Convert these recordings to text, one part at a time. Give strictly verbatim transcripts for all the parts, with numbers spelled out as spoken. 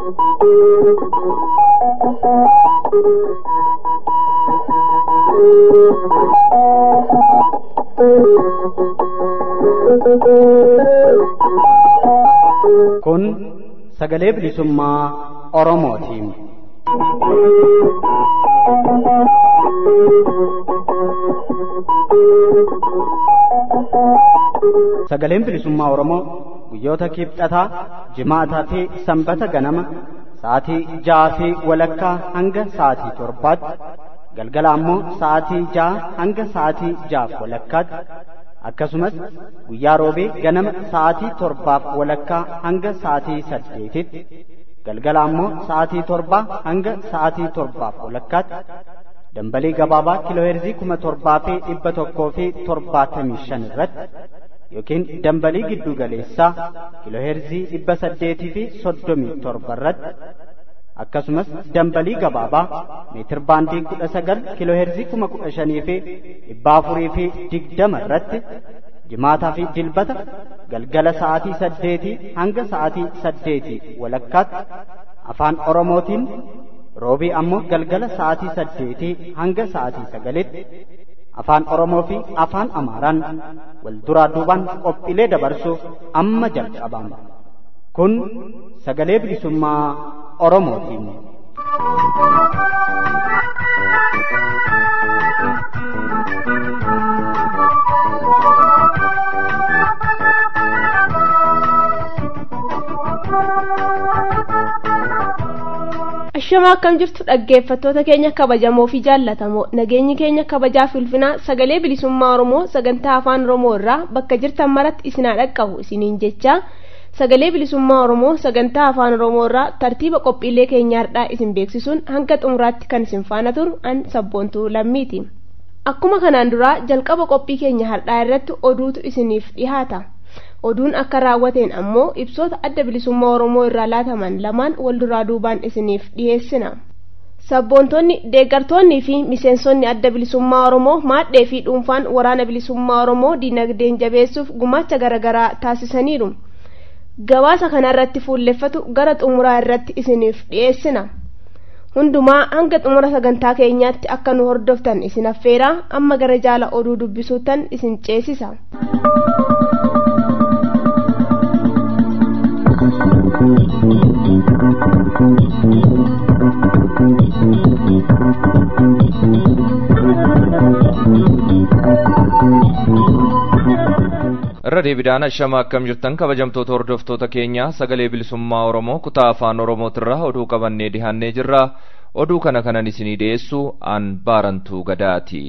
Kun sagalee bilisummaa Oromootiin. Sagaleen bilisummaa Oromoo guyyoota kibxataa, jimaataa fi sanbata ganama sa'aatii ja'a fi walakkaa hanga sa'aatii torbaatti, galgala ammoo sa'aatii ja'a hanga sa'aatii ja'aaf walakkaatti, akkasumas guyyaa roobee ganama sa'aatii torbaaf walakkaa hanga sa'aatii saddeetitti, galgala ammoo sa'aatii torbaa hanga sa'aatii torbaaf walakkaatti dambalii gabaabaa kiilooheerzii kuma torbaa fi dhibba tokkoo fi torbaatamii shan irratti yookiin dambalii giddu galeessaa kiilooheerzii dhibba saddeetii fi soddomii torba irratti akkasumas dambalii gabaabaa meetir baandii kudha sagal kiilooheerzii kuma kudha shanii fi dhibba afurii fi digdama irratti jimaataa fi dilbata galgala sa'aatii saddeetii hanga sa'aatii saddeetii walakkaatti afaan Oromootiin, roobii ammoo galgala sa'aatii saddeetii hanga sa'aatii sagalitti afaan Oromoo fi afaan Amaaraan wal duraa duubaan qophiilee dabarsuuf amma jalqabama. Kun sagalee bilisummaa Oromootiin. Ashama akkam jirtu dhaggeeffattoota keenya kabajamoo fi jaallatamoo, nageenyi keenya kabajaa fi ulfinaa sagalee bilisummaa Oromoo sagantaa afaan Oromoo irraa bakka jirtan maratti isinaa dhaqqabu isiniin jecha sagalee bilisummaa Oromoo sagantaa afaan Oromoo irraa tartiiba qophiilee keenyaa har'aa isin beeksisuun hanga xumuraatti kan isin faana turu an sabboontuu lammiiti. Akkuma kanaan duraa jalqaba qophii keenya har'aa irratti oduutu isiniif dhihaata. Oduun akka raawwateen ammoo ibsoota adda bilisummaa Oromoo irraa laataman lamaan wal duraa duubaan isiniif dhiyeessina. Sabboontonni, deeggartoonni fi miseensonni adda bilisummaa Oromoo maadhee fi dhuunfaan waraana bilisummaa Oromoo dinagdeen jabeessuuf gumaacha garaagaraa taasisaniiru. Gabaasa kana irratti fuulleffatu gara xumuraa irratti isiniif dhiyeessina. Hundumaa hanga xumura sagantaa keenyaatti akka nu hordoftan isin affeeraa, amma gara jaala oduu dubbisuutan isin ceesisa. Irra deebiidhaan ashama akkam jirtan kabajamtoota hordoftoota keenya, sagalee bilisummaa Oromoo kutaa afaan Oromootirraa oduu qabannee dhihaannee jirra. Oduu kana kanan isinii dhiyeessu an Baarantuu Gadaati.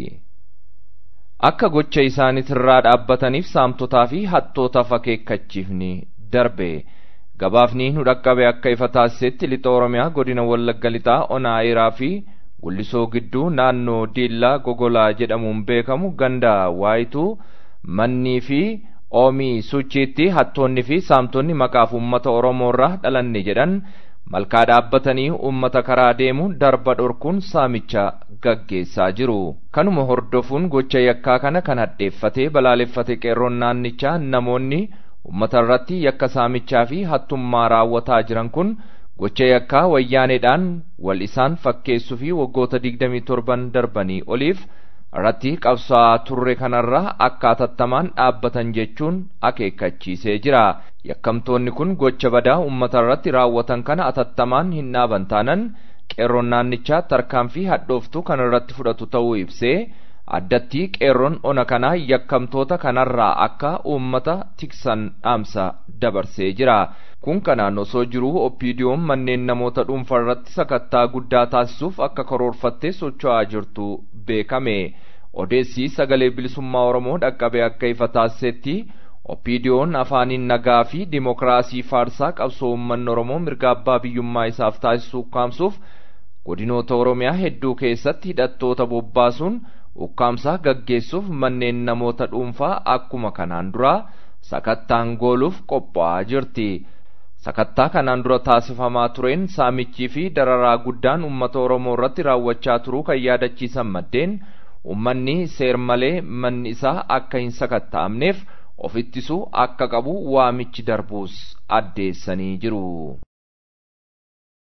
Akka gocha isaaniitirraa dhaabbataniif saamtotaa fi hattootaaf akeekkachiifni darbe. Gabaafni nu dhaqqabe akka ifa taasisetti lixa Oromiyaa godina Wallagga lixaa Onaayiraa fi Gullisoo gidduu naannoo Diillaa Gogolaa jedhamuun beekamu ganda Waayituu Mannii fi Oomii Suchiitti hattoonni fi saamtonni maqaaf uummata Oromoorraa dhalanne jedhan malkaa dhaabbatanii uummata karaa deemu darba dhorkuun saamicha gaggeessaa jiru. Kanuma hordofuun gocha yakkaa kana kan hadheeffatee balaaleffate qeerroon naannichaa namoonni uummata irratti yakka saamichaa fi hattummaa raawwataa jiran kun gocha yakkaa wayyaaneedhaan wal isaan fakkeessuu fi waggoota digdamii torban darbanii oliif irratti qabsaa turre kanarraa akka atattamaan dhaabbatan jechuun akeekkachiisee jira. Yakkamtoonni kun gocha badaa uummata irratti raawwatan kana atattamaan hin dhaaban taanan qeerroon naannichaa tarkaanfii hadhooftuu kan irratti fudhatu ta'uu ibsee addatti qeerroon ona kanaa yakkamtoota kanarraa akka uummata tiksan dhaamsa dabarsee jira. Kun kanaan osoo jiruu Oppiidiyoon manneen namoota dhuunfaa irratti sakattaa guddaa taasisuuf akka karoorfattee socho'aa jirtu beekame. Odeessi sagalee bilisummaa Oromoo dhaqqabe akka ifa taasisetti Oppiidiyoon afaaniin nagaa fi dimokiraasii faarsaa qabsoo uummanni Oromoo mirga abbaa biyyummaa isaaf taasisuu ukkaamsuuf godinoota Oromiyaa hedduu keessatti hidhattoota bobbaasuun ukkaamsaa gaggeessuuf manneen namoota dhuunfaa akkuma kanaan dura sakattaan gooluuf qophaa'aa jirti. Sakattaa kanaan dura taasifamaa tureen saamichii fi dararaa guddaan uummata Oromoo irratti raawwachaa turuu kan yaadachiisan maddeen uummanni seer malee manni isaa akka hin sakatta'amneef of ittisuu akka qabu waamichi darbuus addeessanii jiru.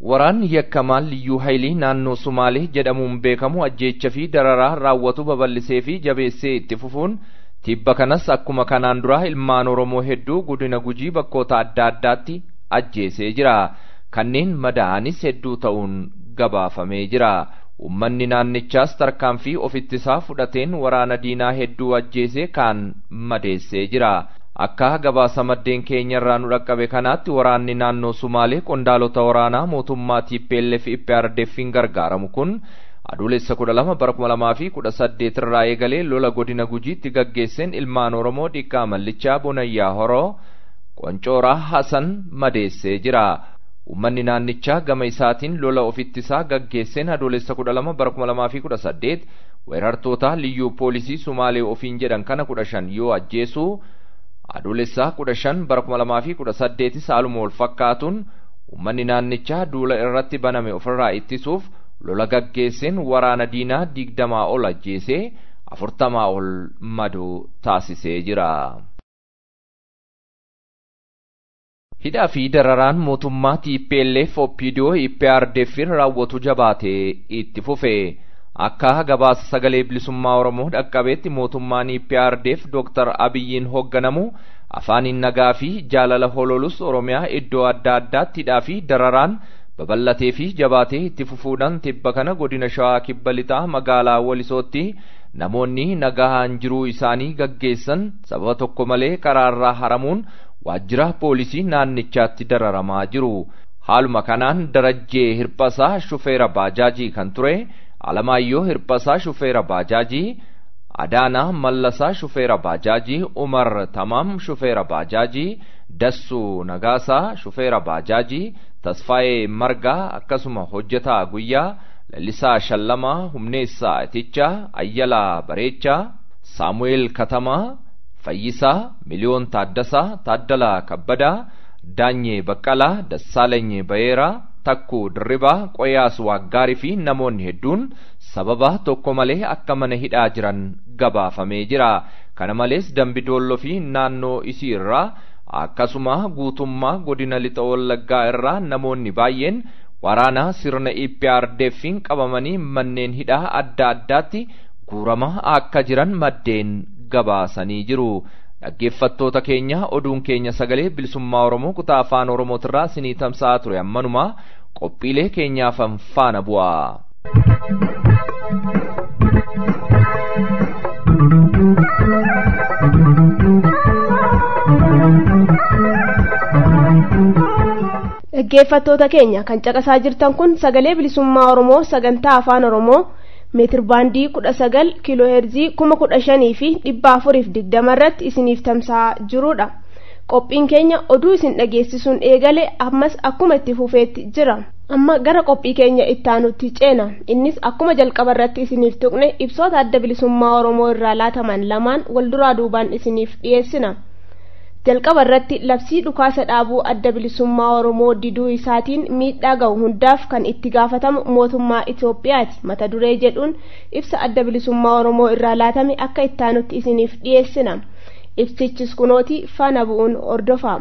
waraanni yakkamaan liyyuu haayilii naannoo Sumaalee jedhamuun beekamu ajjeecha fi dararaa raawwatu babal'isee fi jabeessee itti fufuun tibba kanas akkuma kanaan dura ilmaan Oromoo hedduu godina Gujii bakkoota adda addaatti ajjeesee jira. Kanneen madaa'anis hedduu ta'uun gabaafamee jira. Uummanni naannichaas tarkaanfii ofittisaa fudhateen waraana diinaa hedduu ajjeesee kaan madeessee jira. Akka gabaasa maddeen keenyarraa nu dhaqqabe kanaatti waraanni naannoo Sumaalee qondaalota waraanaa mootummaa T P L F F R D F'n gargaaramu kun adoolessa kudha lama bara kuma lamaa fi kudha saddeet irraa eegalee lola godina Gujiitti gaggeesseen ilmaan Oromoo Dhiqqaa Mallichaa Bonayyaa Horoo Qoncooraa Hasan madeessee jira. Uummanni naannichaa gama isaatiin lola ofittisaa gaggeesseen adoolessa kudha lama bara kuma lamaa fi kudha saddeet weerartoota liyyuu poolisii Sumaalee ofiin jedhan kana kudha shan yoo ajjeesu adoolessa kudha shan bara kuma lamaa fi kudha saddeetis haaluma wal fakkaatuun uummanni naannichaa duula irratti baname ofirraa ittisuuf lola gaggeesseen waraana diinaa digdamaa ol ajjeesee afurtamaa ol madoo taasisee jira. Hidhaa fi dararaan mootummaa T P L F O P D O F R D F raawwatu jabaatee itti fufe. Akka gabaasa sagalee bilisummaa Oromoo dhaqqabeetti mootummaan P R D F Dr Abiyyiin hoogganamu afaaniin nagaa fi jaalala hololus Oromiyaa iddoo adda addaatti hidhaa fi dararaan babal'atee fi jabaatee itti fufuudhaan tibba kana godina Shawaa Kibba Lixaa magaalaa Walisootti namoonni nagaan jiruu isaanii gaggeessan sababa tokko malee karaarraa haramuun waajjira poolisii naannichaatti dararamaa jiru. Haaluma kanaan Darajjee Hirphasaa shufeera baajaajii kan ture, Alamaayyoo Hirphasaa shufeera baajaajii, Adaanaa Mallasaa shufeera baajaajii, Umar Tamaam shufeera baajaajii, Dassuu Nagaasaa shufeera baajaajii, Tasfaayee Margaa akkasuma hojjetaa guyyaa, Lalisaa Shallamaa, Humneessaa Itichaa, Ayyalaa Bareechaa, Saamu'eel Katamaa, Fayyisaa, Miliyoon Taaddasaa, Taaddalaa Kabbadaa, Daanyee Baqqalaa, Dassaalany Bayeeraa, Takkuu Dirribaa, Qoyaas Waaggaarii fi namoonni hedduun sababa tokko malee akka mana hidhaa jiran gabaafamee jira. Kana malees Dambidolloo fi naannoo isii irraa akkasuma guutummaa godina Lixa Wallaggaa irraa namoonni baay'een waraana sirna E P R D F'n qabamanii manneen hidhaa adda addaatti guuramaa akka jiran maddeen gabaasanii jiru. Dhaggeeffattoota keenya oduun keenya sagalee bilisummaa Oromoo kutaa afaan Oromootirraa sinii tamsa'aa ture ammanuma qophiilee keenyaaf faana bu'aa. Dhaggeeffattoota keenya kan caqasaa jirtan kun sagalee bilisummaa Oromoo sagantaa afaan Oromoo meetir baandii kudha sagal kiiloo heerzii kuma kudha shanii fi dhibba afuriif digdama irratti isiniif tamsa'aa jirudha. Qophiin keenya oduu isin dhageessisuun eegale ammas akkuma itti fufeetti jira. Amma gara qophii keenya itti aanutti ceena. Innis akkuma jalqaba irratti isiniif tuqne ibsoota adda bilisummaa Oromoo irraa laataman lamaan wal duraa duubaan isiniif dhiyeessina. Jalqaba irratti labsii dhukaasa dhaabuu adda bilisummaa Oromoo diduu isaatiin miidhaa ga'u hundaaf kan itti gaafatamu mootummaa Itoophiyaati mata duree jedhuun ibsa adda bilisummaa Oromoo irraa laatame akka itti aanutti isiniif dhiyeessina. Ibsichis kunooti faana bu'uun hordofaa.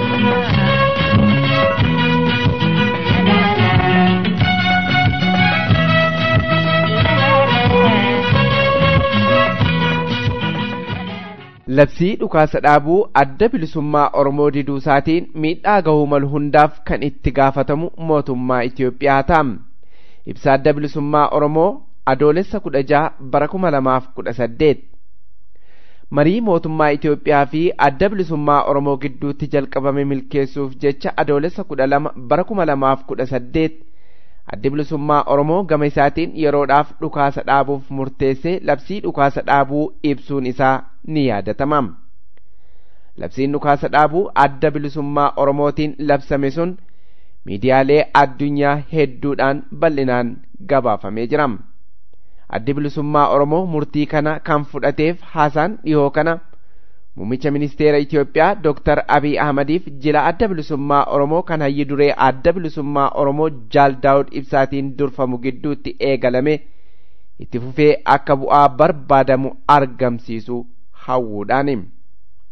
Labsii dhukaasa dhaabuu adda bilisummaa Oromoo diduu isaatiin miidhaa gahuu malu hundaaf kan itti gaafatamu mootummaa Itoophiyaa ta'a. Ibsa adda bilisummaa Oromoo adoolessa kudha jaha bara kuma lamaaf kudha saddeet. Marii mootummaa Itoophiyaa fi adda bilisummaa Oromoo gidduutti jalqabame milkeessuuf jecha adoolessa kudha lama bara kuma lamaaf kudha saddeet addi bilisummaa Oromoo gama isaatiin yeroodhaaf dhukaasa dhaabuuf murteessee labsii dhukaasa dhaabuu ibsuun isaa ni yaadatama. Labsiin dhukaasa dhaabuu adda bilisummaa Oromootiin labsame sun miidiyaalee addunyaa hedduudhaan bal'inaan gabaafamee jira. Addi bilisummaa Oromoo murtii kana kan fudhateef haasaan dhihoo kana Muummicha Ministeera Itoophiyaa Dr Abiy Ahmadiif jila adda bilisummaa Oromoo kan hayyi duree adda bilisummaa Oromoo Jaal Daawud Ibsaatiin durfamu gidduutti eegalame itti fufee akka bu'aa barbaadamu argamsiisu hawwuudhaani.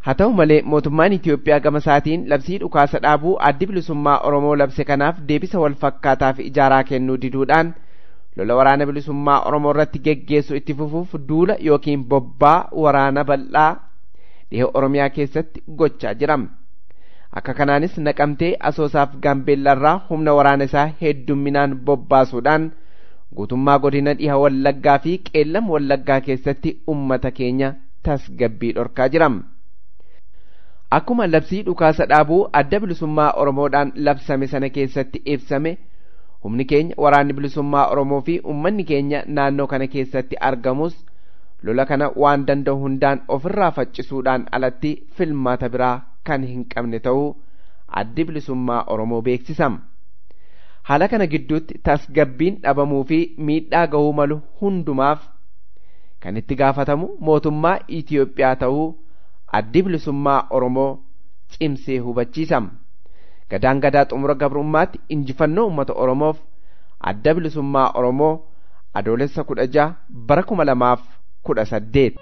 haa ta'u malee mootummaan Itoophiyaa gama isaatiin labsii dhukaasa dhaabuu addi bilisummaa Oromoo labse kanaaf deebisa wal fakkaataa fi ijaaraa kennuu diduudhaan lola waraana bilisummaa Oromoo irratti geggeessu itti fufuuf duula yookiin bobbaa waraana bal'aa dhiha Oromiyaa keessatti gochaa jira. Akka kanaanis Naqamtee, Asoosaaf Gaambeellaarraa humna waraana isaa heddumminaan bobbaasuudhaan guutummaa godina dhiha Wallaggaa fi Qeellam Wallaggaa keessatti ummata keenya tasgabbii dhorkaa jira. Akkuma labsii dhukaasa dhaabuu adda bilisummaa Oromoodhaan labsame sana keessatti ibsame humni keenya waraanni bilisummaa Oromoo fi ummanni keenya naannoo kana keessatti argamus lola kana waan danda'u hundaan ofirraa faccisuudhaan alatti filmaata biraa kan hin qabne ta'uu addi bilisummaa Oromoo beeksisam. Haala kana gidduutti tasgabbiin dhabamuu fi miidhaa gahuu malu hundumaaf kan itti gaafatamu mootummaa Itoophiyaa ta'uu addi bilisummaa Oromoo cimsee hubachiisam. Gadaan gadaa xumura gabrummaatti injifannoo uummata Oromoof adda bilisummaa Oromoo adoolessa kudha jaha bara kuma lamaaf kudha saddeet.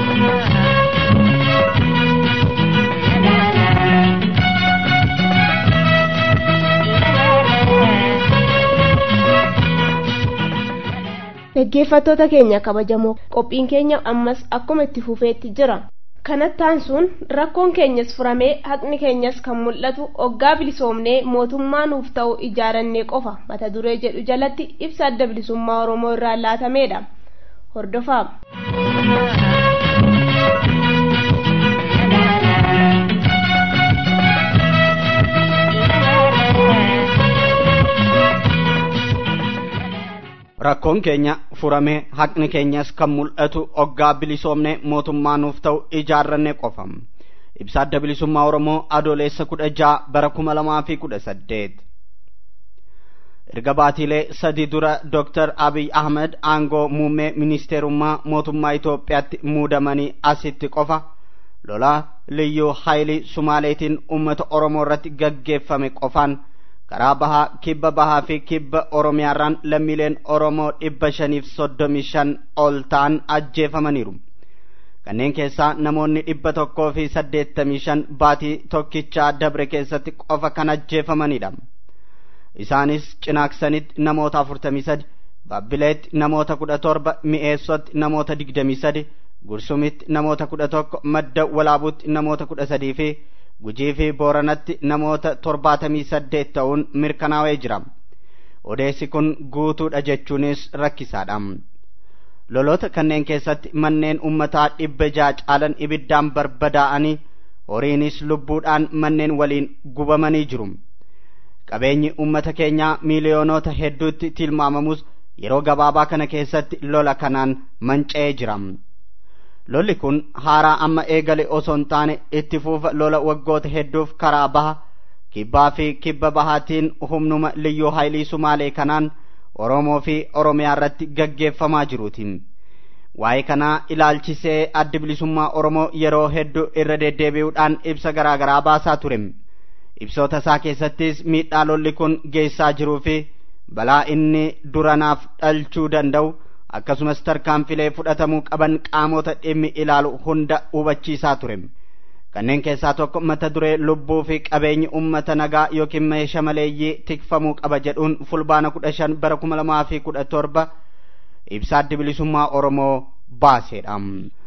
Dhaggeeffattoota keenya kabajamoo, qophiin keenya ammas akkuma itti fufeetti jira. Kanattaan sun rakkoon keenyas furamee haqni keenyas kan mul'atu oggaa bilisoomnee mootummaa nuuf ta'u ijaarannee qofa mata duree jedhu jalatti ibsa adda bilisummaa Oromoo irraa laatameedha. Hordofaa. Rakkoon keenya furamee haqni keenyas kan mul'atu oggaa bilisoomnee mootummaa nuuf ta'u ijaarannee qofa. Ibsa adda bilisummaa Oromoo adoolessa kudha jaha bara kuma lamaa fi kudha saddeet. Erga baatiilee sadi dura Dooktar Abiy Ahmed aangoo muummee ministeerummaa mootummaa Itoophiyaatti muudamanii asitti qofa lola liyyuu haayilii Sumaaleetiin uummata Oromoo irratti gaggeeffame qofaan karaa bahaa, kibba bahaa fi kibba Oromiyaarraan lammiileen Oromoo dhibba shaniif soddomii shan ol ta'an ajjeefamaniiru. Kanneen keessaa namoonni dhibba tokkoo fi saddeettamii shan baatii tokkichaa dabre keessatti qofa kan ajjeefamanidha. Isaanis Cinaaksanitti namoota afurtamii sadi, Baabbileetti namoota kudha torba, Mi'eessotti namoota digdamii sadi, Gursumitti namoota kudha tokko, Madda Walaabuutti namoota kudha sadii fi Gujii fi Booranatti namoota torbaatamii saddeet ta'uun mirkanaa'ee jira. Odeessi kun guutuudha jechuunis rakkisaadha. Loloota kanneen keessatti manneen ummataa dhibba ja'a caalan ibiddaan barbadaa'anii horiinis lubbuudhaan manneen waliin gubamanii jiru. Qabeenyi ummata keenyaa miiliyoonota hedduutti tilmaamamus yeroo gabaabaa kana keessatti lola kanaan manca'ee jira. Lolli kun haaraa amma eegale osoo hin taane itti fufa lola waggoota hedduuf karaa baha, kibbaa fi kibba bahaatiin humnuma liyyuu haayilii Sumaalee kanaan Oromoo fi Oromiyaa irratti gaggeeffamaa jiruuti. Waa'ee kanaa ilaalchisee addi bilisummaa Oromoo yeroo hedduu irra deddeebi'uudhaan ibsa garaa garaa baasaa ture. Ibsoota isaa keessattis miidhaa lolli kun geessaa jiruu fi balaa inni duranaaf dhalchuu danda'u akkasumas tarkaanfilee fudhatamuu qaban qaamota dhimmi ilaalu hunda hubachiisaa ture. Kanneen keessaa tokko mata duree lubbuu fi qabeenyi ummata nagaa yookiin meeshaa maleeyyii tikfamuu qaba jedhuun fulbaana kudha shan bara kuma lamaa fi kudha torba ibsa addi bilisummaa Oromoo baaseedha.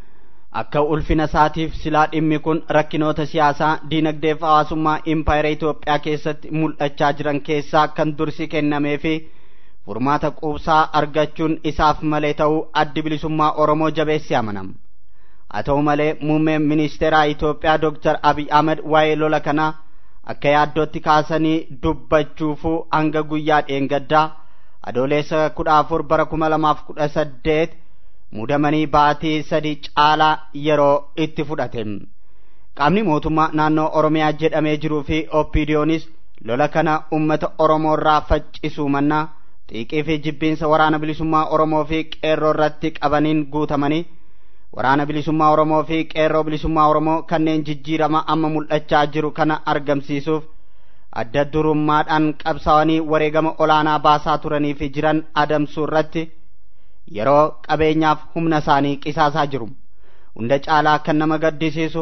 Akka ulfina isaatiif silaa dhimmi kun rakkinoota siyaasaa, diinagdee fi hawaasummaa impaayera Itoophiyaa keessatti mul'achaa jiran keessaa kan dursi kennamee fi furmaata quubsaa argachuun isaaf malee ta'uu addi bilisummaa Oromoo jabeessee amanama. Haa ta'u malee muummeen ministeeraa Itoophiyaa Dooktar Abiy Ahmed waa'ee lola kanaa akka yaaddootti kaasanii dubbachuufuu hanga guyyaa dheengaddaa adoolessa kudha afur bara kuma lamaaf kudha saddeet muudamanii baatii sadi caalaa yeroo itti fudhate. Qaamni mootummaa naannoo Oromiyaa jedhamee jiruu fi Opiidiyoonis lola kana ummata Oromoo irraa faccisuu mannaa xiiqii fi jibbiinsa waraana bilisummaa Oromoo fi qeerroo irratti qabaniin guutamanii waraana bilisummaa Oromoo fi qeerroo bilisummaa Oromoo kanneen jijjiirama amma mul'achaa jiru kana argamsiisuuf adda durummaadhaan qabsaa'anii wareegama olaanaa baasaa turanii fi jiran adamsuu irratti yeroo qabeenyaaf humna isaanii qisaasaa jiru. Hunda caalaa kan nama gaddisiisu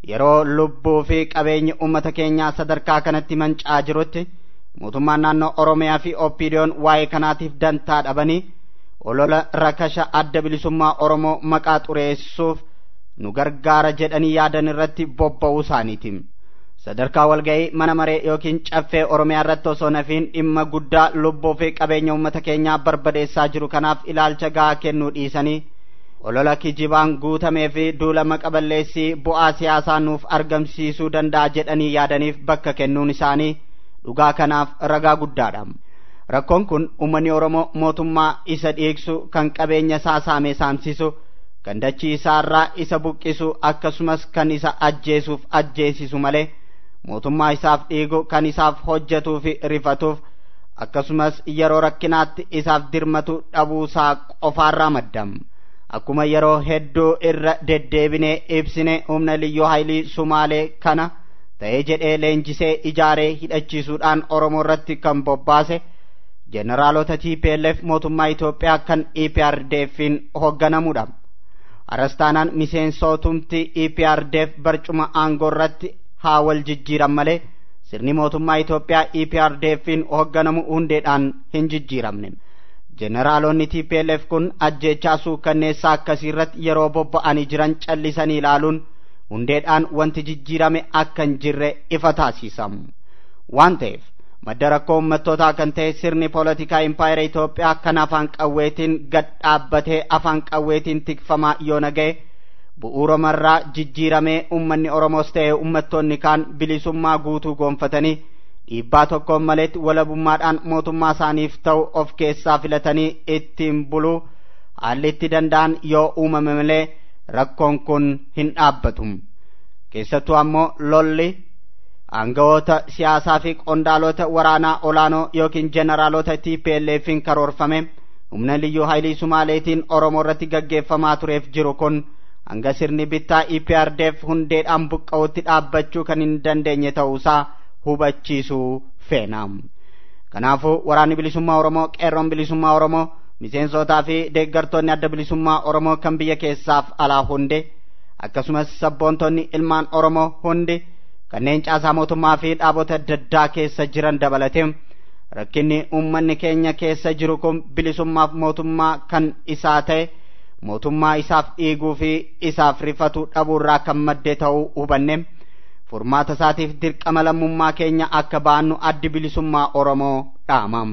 yeroo lubbuu fi qabeenya uummata keenyaa sadarkaa kanatti mancaa jirutti mootummaan naannoo Oromiyaa fi O P D O'n waa'ee kanaatiif dantaa dhabanii olola rakasha adda bilisummaa Oromoo maqaa xureessuuf nu gargaara jedhanii yaadan irratti bobba'uu isaaniiti. Sadarkaa walga'ii mana maree yookiin caffee Oromiyaa irratti osoo nafiin dhimma guddaa lubbuu fi qabeenya uummata keenyaa barbadeessaa jiru kanaaf ilaalcha gahaa kennuu dhiisanii olola kijibaan guutamee fi duula maqaballeessii bu'aa siyaasaa nuuf argamsiisuu danda'a jedhanii yaadaniif bakka kennuun isaanii dhugaa kanaaf ragaa guddaadha. Rakkoon kun uummanni Oromoo mootummaa isa dhiigsu kan qabeenya isaa saamee saamsisu kan dachii isaarraa isa buqqisu akkasumas kan isa ajjeesuuf ajjeesisu malee mootummaa isaaf dhiigu kan isaaf hojjetuu fi rifatuuf akkasumas yeroo rakkinaatti isaaf dirmatu dhabuusaa qofaarraa maddam. Akkuma yeroo hedduu irra deddeebinee ibsine humna liyyuu haayilii Sumaalee kana ta'ee jedhee leenjisee ijaaree hidhachiisuudhaan Oromoo irratti kan bobbaase jeneraalota T P L F mootummaa Itoophiyaa kan E P R D F'n hoogganamudha. Arastaanaan miseensotumti E P R D F barcuma aangoo irratti haa wal jijjiiran malee sirni mootummaa Itoophiyaa E P R D F'n hoogganamu hundeedhaan hin jijjiiramne. Jeneraalonni T P L F kun ajjechaa suukanneessaa akkasii irratti yeroo bobba'anii jiran callisanii ilaaluun hundeedhaan wanti jijjiirame akka hin jirre ifa taasisamu. Waan ta'eef madda rakkoo uummattootaa kan ta'e sirni poolitikaa impaayera Itoophiyaa kan afaan qawweetiin gad dhaabbatee afaan qawweetiin tikfamaa yoo naga'e bu'uuramarraa jijjiiramee uummanni Oromoos ta'e uummattoonni kaan bilisummaa guutuu gonfatanii dhiibbaa tokkoon maleetti walabummaadhaan mootummaa isaaniif ta'u of keessaa filatanii ittiin buluu haalli itti danda'an yoo uumame malee rakkoon kun hin dhaabbatu. Keessattuu ammoo lolli aangawoota siyaasaa fi qondaalota waraanaa olaanoo yookiin jeneraalota T P L F'n karoorfame humna liyyuu haayilii Sumaaleetiin Oromoo irratti gaggeeffamaa tureef jiru kun hanga sirni bittaa E P R D F hundeedhaan buqqa'utti dhaabbachuu kan hin dandeenye ta'uusaa hubachiisuu feena. Kanaafuu waraanni bilisummaa Oromoo, qeerroon bilisummaa Oromoo, miseensotaa fi deeggartoonni adda bilisummaa Oromoo kan biyya keessaaf alaa hunde akkasumas sabboontonni ilmaan Oromoo hundi kanneen caasaa mootummaa fi dhaabota adda addaa keessa jiran dabalatee rakkinni uummanni keenya keessa jiru kun bilisummaaf mootummaa kan isaa ta'e mootummaa isaaf dhiiguu fi isaaf rifatu dhabuurraa kan madde ta'uu hubanne furmaata isaatiif dirqama lammummaa keenya akka baannu addi bilisummaa Oromoo dhaama.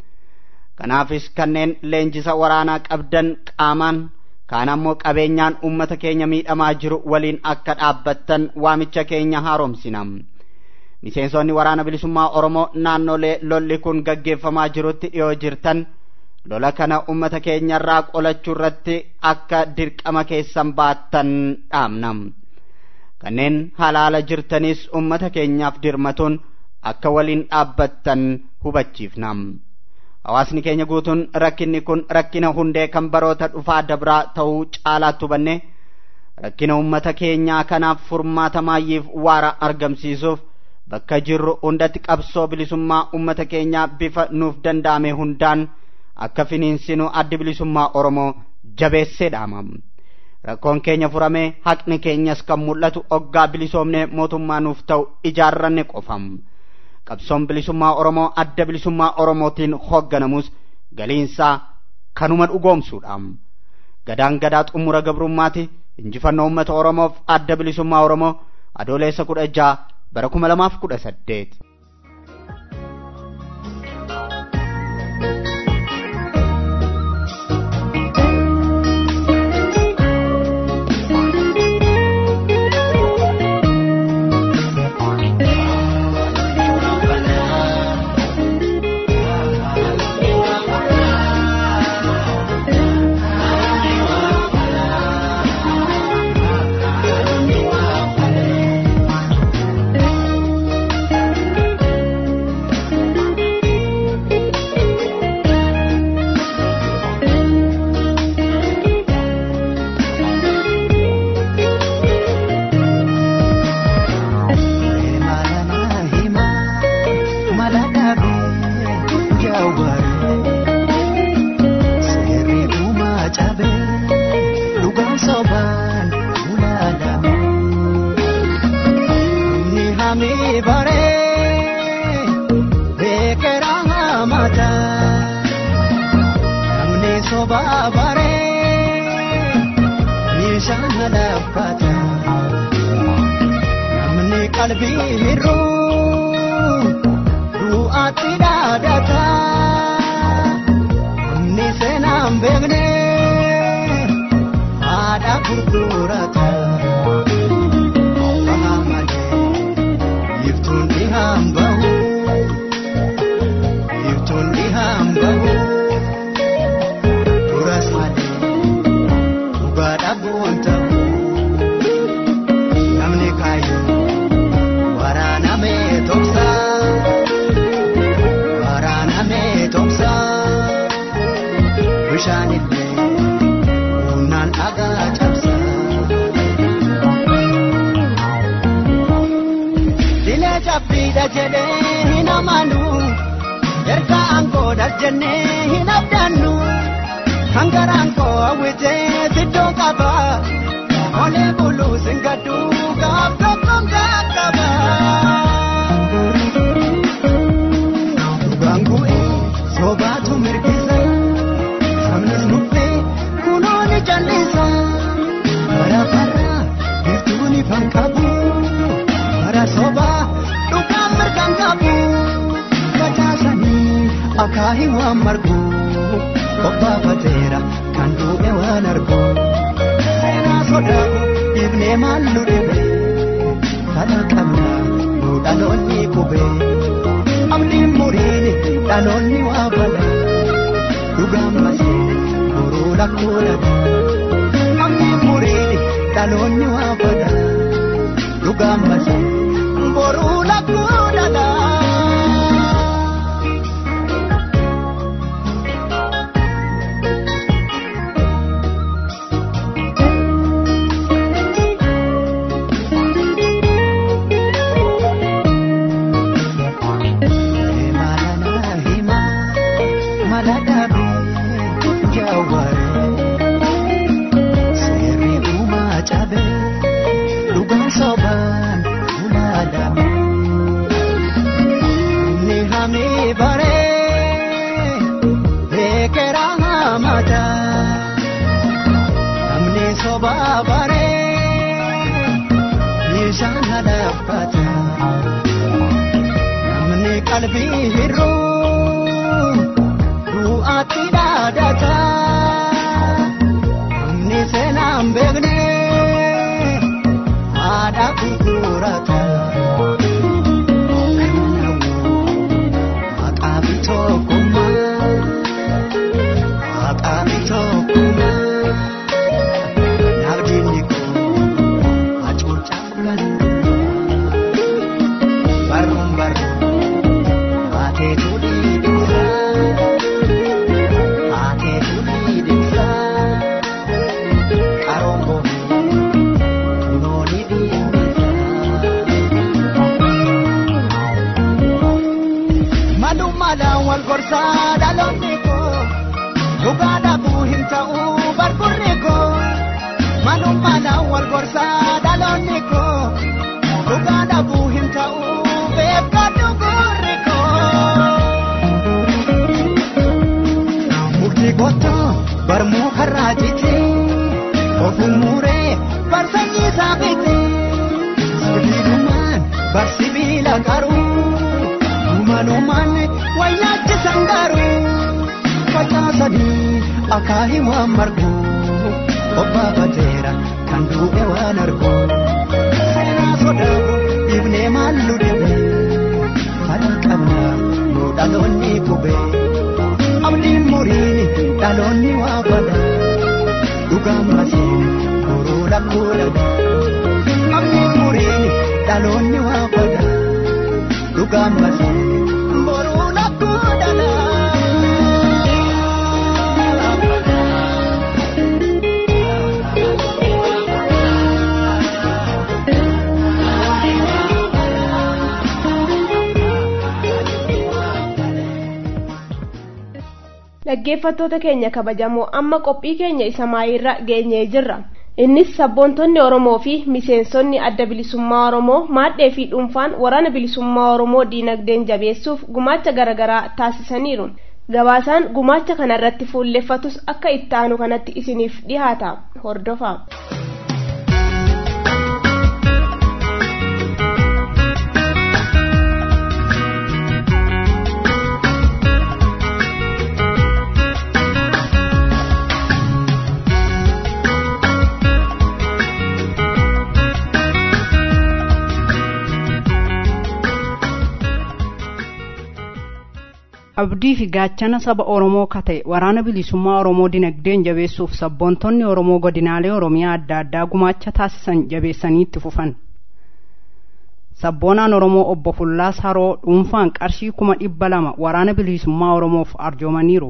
Kanaafis kanneen leenjisa waraanaa qabdan qaamaan kaan ammoo qabeenyaan uummata keenya miidhamaa jiru waliin akka dhaabbattan waamicha keenya haaromsina. Miseensonni waraana bilisummaa Oromoo naannolee lolli kun gaggeeffamaa jirutti dhiyoo jirtan lola kana uummata keenyarraa qolachuu irratti akka dirqama keessan baattan dhaamna. Kanneen halaala jirtanis uummata keenyaaf dirmatuun akka waliin dhaabbattan hubachiifna. Hawaasni keenya guutuun rakkinni kun rakkina hundee kan baroota dhufaa dabraa ta'uu caalaatti hubanne rakkina uummata keenyaa kanaaf furmaata maayyiif waara argamsiisuuf bakka jirru hundatti qabsoo bilisummaa uummata keenyaa bifa nuuf danda'ame hundaan akka finiinsinu addi bilisummaa Oromoo jabeessee dhaama. Rakkoon keenya furamee haqni keenyas kan mul'atu oggaa bilisoomne mootummaa nuuf ta'u ijaarranne qofam. Qabsoon bilisummaa Oromoo adda bilisummaa Oromootiin hoogganamus galiinsaa kanuma dhugoomsuudha. Gadaan gadaa xumura gabrummaati. Injifannoo uummata Oromoof adda bilisummaa Oromoo adoolessa kudha jaha bara kuma lamaaf kudha saddeet. gurgurata namni soba bare nishaan laafata namni qalbii hirru du'aatti dhaadata namni seenaan beekne haadha gurgurata Hambahu, Yutun di hambahu, Turas madi, Ubada buntahu, Namni kayu, Warana me toksa, Warana me toksa, Vishanille, Unan aga chapsa. Bida jede hina manu erka anko darjane hina danu hangaranko awite tiddo kaba ole bulu singadu kabdo konga kaba gangu e sobatu mirgisa samnes nupe kunoni jallisa para para irtuni fankabu para soba Kangabu Kajasani Akahi wa margu Obba batera Kandu ewa nargu Sena sodabu Ibne malu debe Kada kamna Nudaloni kube Amni murini Daloni wabala Dugam masine Guru lakula Amni murini Daloni wabala Dugam masine Guru lakula qalbi hirru du'aatti dhaadata namni seenaan beekne haadha gurgurata maqaa bitookumaa maqaa bitookumaa nabdiinni koo hacuucaaf ganda barruun barruun Ate tuli diksa, ate tuli diksa, karombo tunoni diksa. Malu mala wal gorsa daloniko, lugada buhim tau barkuriko. Malu mala wal gorsa daloniko, lugada buhim tau bekadu kuriko. Goto barmu kharajiti ofumure barsanyi sabiti siliman barsibila karu umanuman wayachi sangaru kachasadi akahi margu obba batera kandu ewanargo sena sodabu ibne malu debe hadakama nudaloni kube Amni murini daloni wabada Dugam masine Guru lakula Amni murini daloni wabada Dugam masine Guru lakula Dhaggeeffattoota keenya kabajamoo amma qophii keenya isa maayirra geenyee jirra. Innis sabboontonni Oromoo fi miseensonni adda bilisummaa Oromoo maadhee fi dhuunfaan waraana bilisummaa Oromoo diinagdeen jabeessuuf gumaacha garaagaraa taasisaniiru. gabaasaan gumaacha kanarratti fuulleffatus akka ittaanu kanatti isiniif dhihaata hordofaa. abdii fi gaachana saba Oromoo kate waraana bilisummaa Oromoo dinagdeen jabeessuuf sabboontonni Oromoo godinaalee Oromiyaa adda addaa gumaacha taasisan jabeessanii itti fufan. Sabboonaan Oromoo obbo Fullaas Haroo dhuunfaan qarshii kuma dhibba lama waraana bilisummaa Oromoof arjoomaniiru.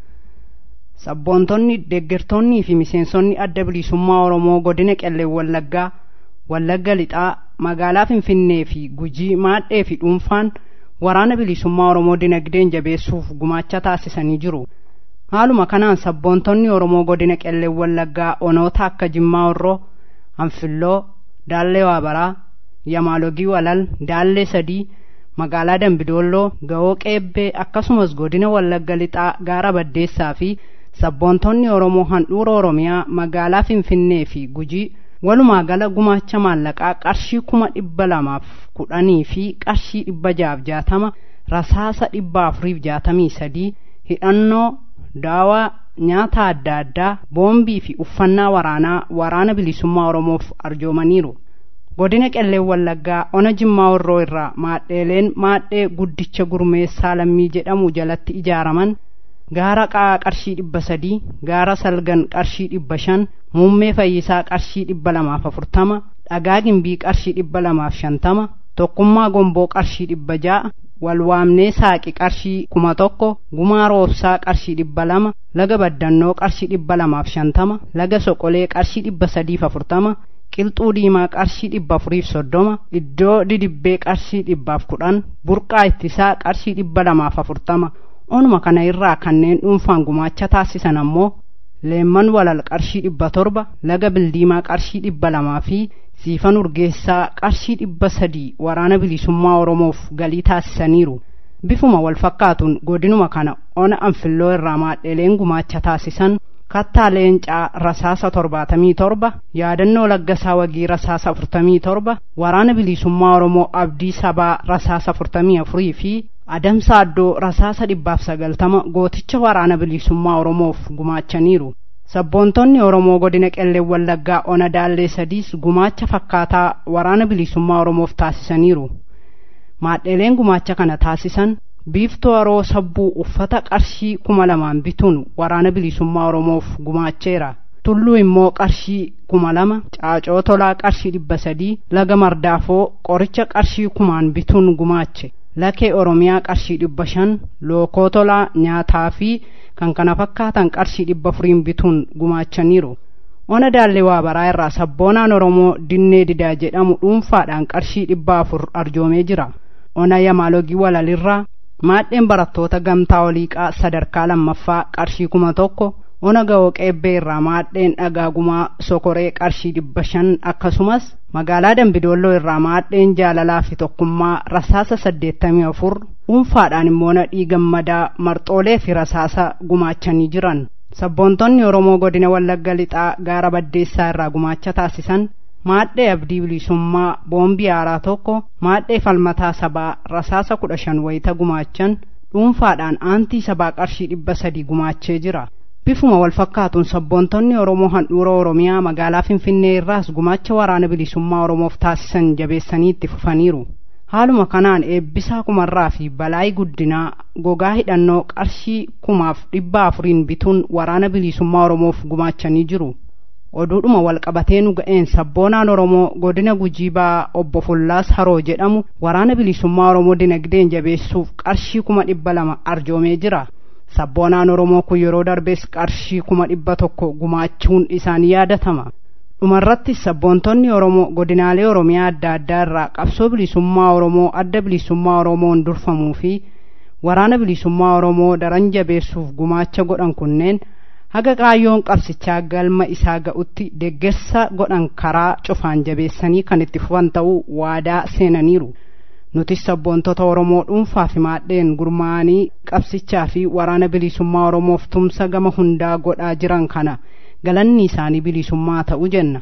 Sabboontonni deeggartoonnii fi miseensonni adda bilisummaa Oromoo godina Qellee Wallaggaa, Wallagga Lixaa, magaalaa Finfinnee fi Gujii Maadhee fi dhuunfaan waraana bilisummaa Oromoo dinagdeen jabeessuuf gumaacha taasisanii jiru. Haaluma kanaan sabboontonni Oromoo godina Qellee Wallaggaa onoota akka Jimmaa Orroo, Anfilloo, Daallee Waabaraa, Yamaalogii Walal, Daallee Sadii, magaalaa Dambidolloo, Ga'oo Qeebbee akkasumas godina Wallagga Lixaa Gaara Baddeessaa fi sabboontonni Oromoo handhuura Oromiyaa magaalaa Finfinnee fi Gujii walumaa gala gumaacha maallaqaa qarshii kuma dhibba lamaaf kudhanii fi qarshii dhibba jaaf jaatama rasaasa dhibba afuriif jaatamii sadii hidhannoo daawaa nyaata adda addaa boombii fi uffannaa waraanaa waraana bilisummaa Oromoof arjoomaniiru. Godina Qellee Wallaggaa ona Jimmaa Orroo irraa maadheeleen maadhee guddicha gurmeessaa lammii jedhamu jalatti ijaaraman gaara qaa qarshii dhibba sadii, gaara salgan qarshii dhibba shan, muummee fayyisaa qarshii dhibba lamaaf afurtama, dhagaa gimbii qarshii dhibba lamaaf shantama, tokkummaa gomboo qarshii dhibba ja'a, walwaamnee saaqi qarshii kuma tokko, gumaa roobsaa qarshii dhibba lama, laga baddannoo qarshii dhibba lamaaf shantama, laga soqolee qarshii dhibba sadiif afurtama, qilxuu diimaa qarshii dhibba afuriif soddoma, iddoo didibbee qarshii dhibbaaf kudhan, burqaa ittisaa qarshii dhibba lamaaf afurtama. Onuma kana irraa kanneen dhuunfaan gumaacha taasisan ammoo Leemman Walal qarshii dhibba torba, laga Bildiimaa qarshii dhibba lamaa fi Siifan Urgeessaa qarshii dhibba sadii waraana bilisummaa Oromoof galii taasisaniiru. Bifuma wal fakkaatuun godinuma kana ona Anfilloo irraa maadheeleen gumaacha taasisan kattaa leencaa rasaasa torbaatamii torba, yaadannoo laggasaa wagii rasaasa afurtamii torba, waraana bilisummaa Oromoo abdii sabaa rasaasa afurtamii afurii fi adamsa addoo rasaasa dhibbaaf sagaltama gooticha waraana bilisummaa Oromoof gumaachaniiru. Sabboontonni Oromoo godina Qellee Wallaggaa ona Daallee Sadiis gumaacha fakkaataa waraana bilisummaa Oromoof taasisaniiru. Maadheeleen gumaacha kana taasisan biiftuu Haroo sabbuu uffata qarshii kuma lamaan bituun waraana bilisummaa Oromoof gumaacheera. Tulluu immoo qarshii kuma lama, Caacoo Tolaa qarshii dhibba sadii, laga Mardaafoo qoricha qarshii kumaan bituun gumaache. Lakee Oromiyaa qarshii dhibba shan, Lookoo Tolaa nyaataa fi kan kana fakkaatan qarshii dhibba afuriin bituun gumaachaniiru. Ona Daallee Waabaraa irraa sabboonaan Oromoo Dinnee Didaa jedhamu dhuunfaadhaan qarshii dhibba afur arjoomee jira. Ona Yamaalogii Walalirraa maadheen barattoota gamtaa oliiqaa sadarkaa lammaffaa qarshii kuma tokko, ona Ga'oo Qeebbee irraa maadheen dhagaagumaa Sokoree qarshii dhibba shan akkasumas magaalaa Dambidolloo irraa maadheen jaalalaa fi tokkummaa rasaasa saddeettamii afur dhuunfaadhaan immoo nadhii gammadaa marxoolee fi rasaasa gumaachanii jiran. Sabboontonni Oromoo godina Wallagga Lixaa Gaara Baddeessaa irraa gumaacha taasisan maadhee abdii bilisummaa boombii haaraa tokko, maadhee falmataa sabaa rasaasa kudha shan wayita gumaachan dhuunfaadhaan aantii sabaa qarshii dhibba sadii gumaachee jira. Bifuma wal fakkaatuun sabboontonni Oromoo handhuura Oromiyaa magaalaa Finfinnee irraas gumaacha waraana bilisummaa Oromoof taasisan jabeessanii itti fufaniiru. Haaluma kanaan eebbisaa kumarraa fi Balaayii Guddinaa gogaa hidhannoo qarshii kumaaf dhibba afuriin bituun waraana bilisummaa Oromoof gumaachanii jiru. Oduudhuma wal qabatee nu ga'een sabboonaan Oromoo godina Gujii Ba'aa obbo Fullaas Haroo jedhamu waraana bilisummaa Oromoo dinagdeen jabeessuuf qarshii kuma dhibba lama arjoomee jira. Sabboonaan Oromoo kun yeroo darbees qarshii kuma dhibba tokko gumaachuun isaanii yaadatama. Dhumarratti sabboontonni Oromoo godinaalee Oromiyaa adda addaa irraa qabsoo bilisummaa Oromoo adda bilisummaa Oromoon durfamuu fi waraana bilisummaa Oromoo daran jabeessuuf gumaacha godhan kunneen haga qaayyoon qabsichaa galma isaa ga'utti deeggarsa godhan karaa cufaan jabeessanii kan itti fufan ta'uu waadaa seenaniiru. nutis sabboontota Oromoo dhuunfaa fi maadheen gurmaa'anii qabsichaa fi waraana bilisummaa Oromoof tumsa gama hundaa godhaa jiran kana galanni isaanii bilisummaa ta'u jenna.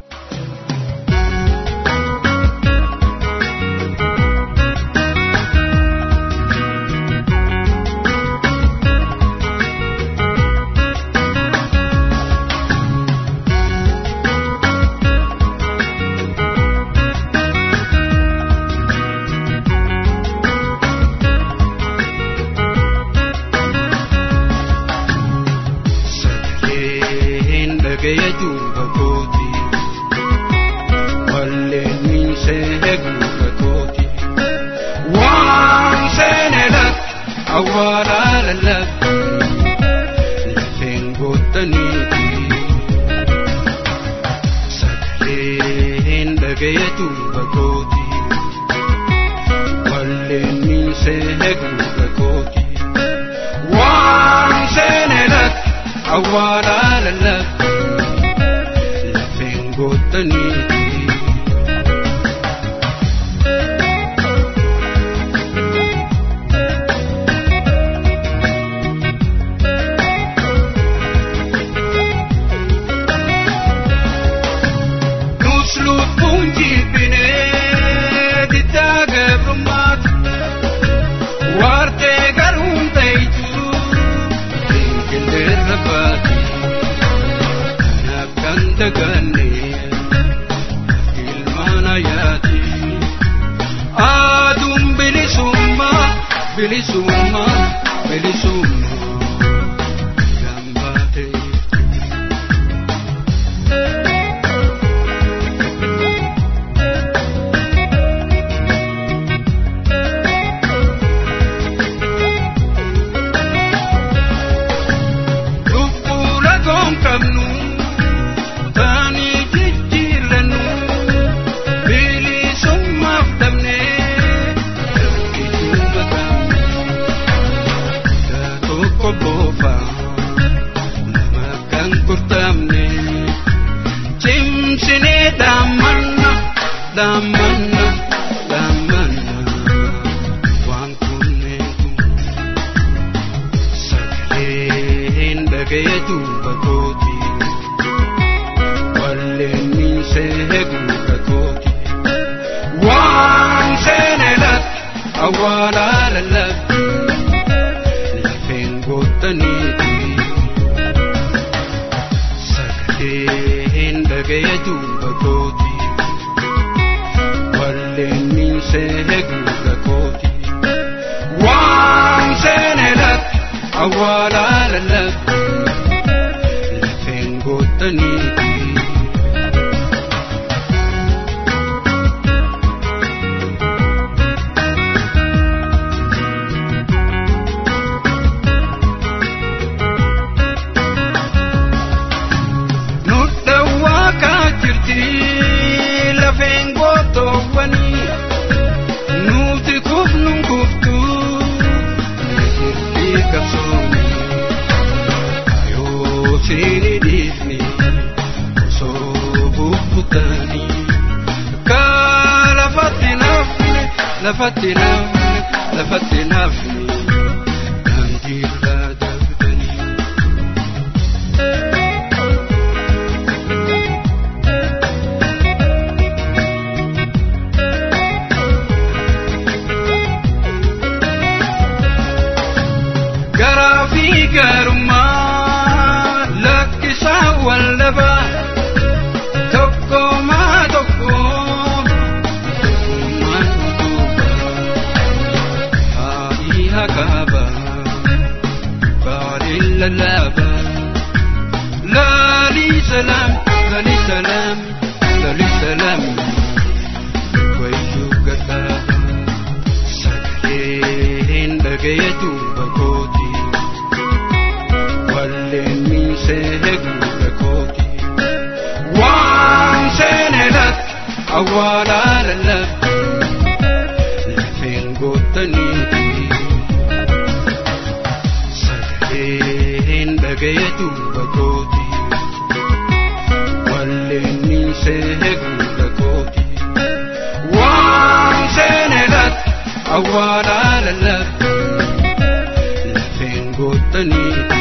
awwala lallab lafeen goottaniiti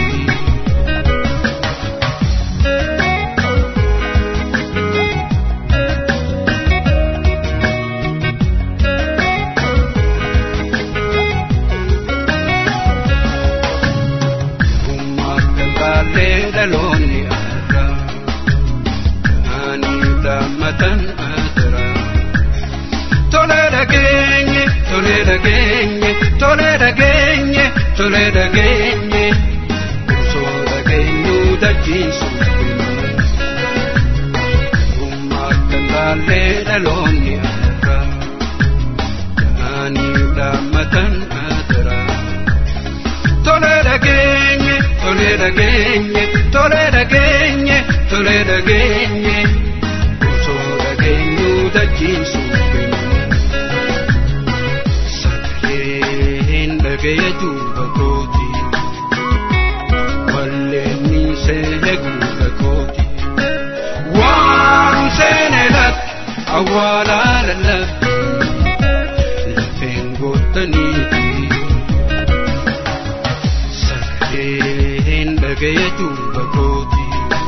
daloni arra ani damatan adra tolera genye tolera genye tolera genye tolera genye so da genyu da jisu umma tandale daloni arra ani damatan adra tolera genye tolera genye tolera genye tolera genye tolera genyu da jisu sakin da geju bakoti walleni se hegu bakoti wan senelat awala lallab lafin gotani sakin da geju bakoti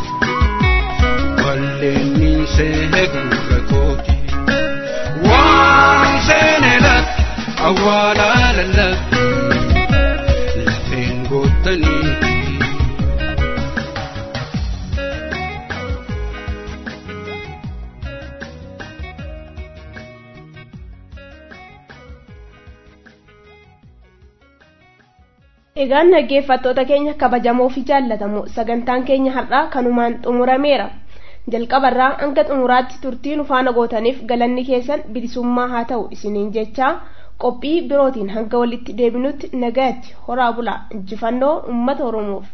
walleni se hegu bakoti wan senelat awala lallab lafin gotani Egaan dhaggeeffattoota keenya kabajamoo fi jaallatamoo sagantaan keenya har'aa kanumaan xumurameera. Jalqabarraa hanga xumuraatti turtii nu faana gootaniif galanni keessan bilisummaa haa ta'u isiniin jechaa qophii birootiin hanga walitti deebinutti nagaatti horaa bulaa injifannoo uummata Oromoof.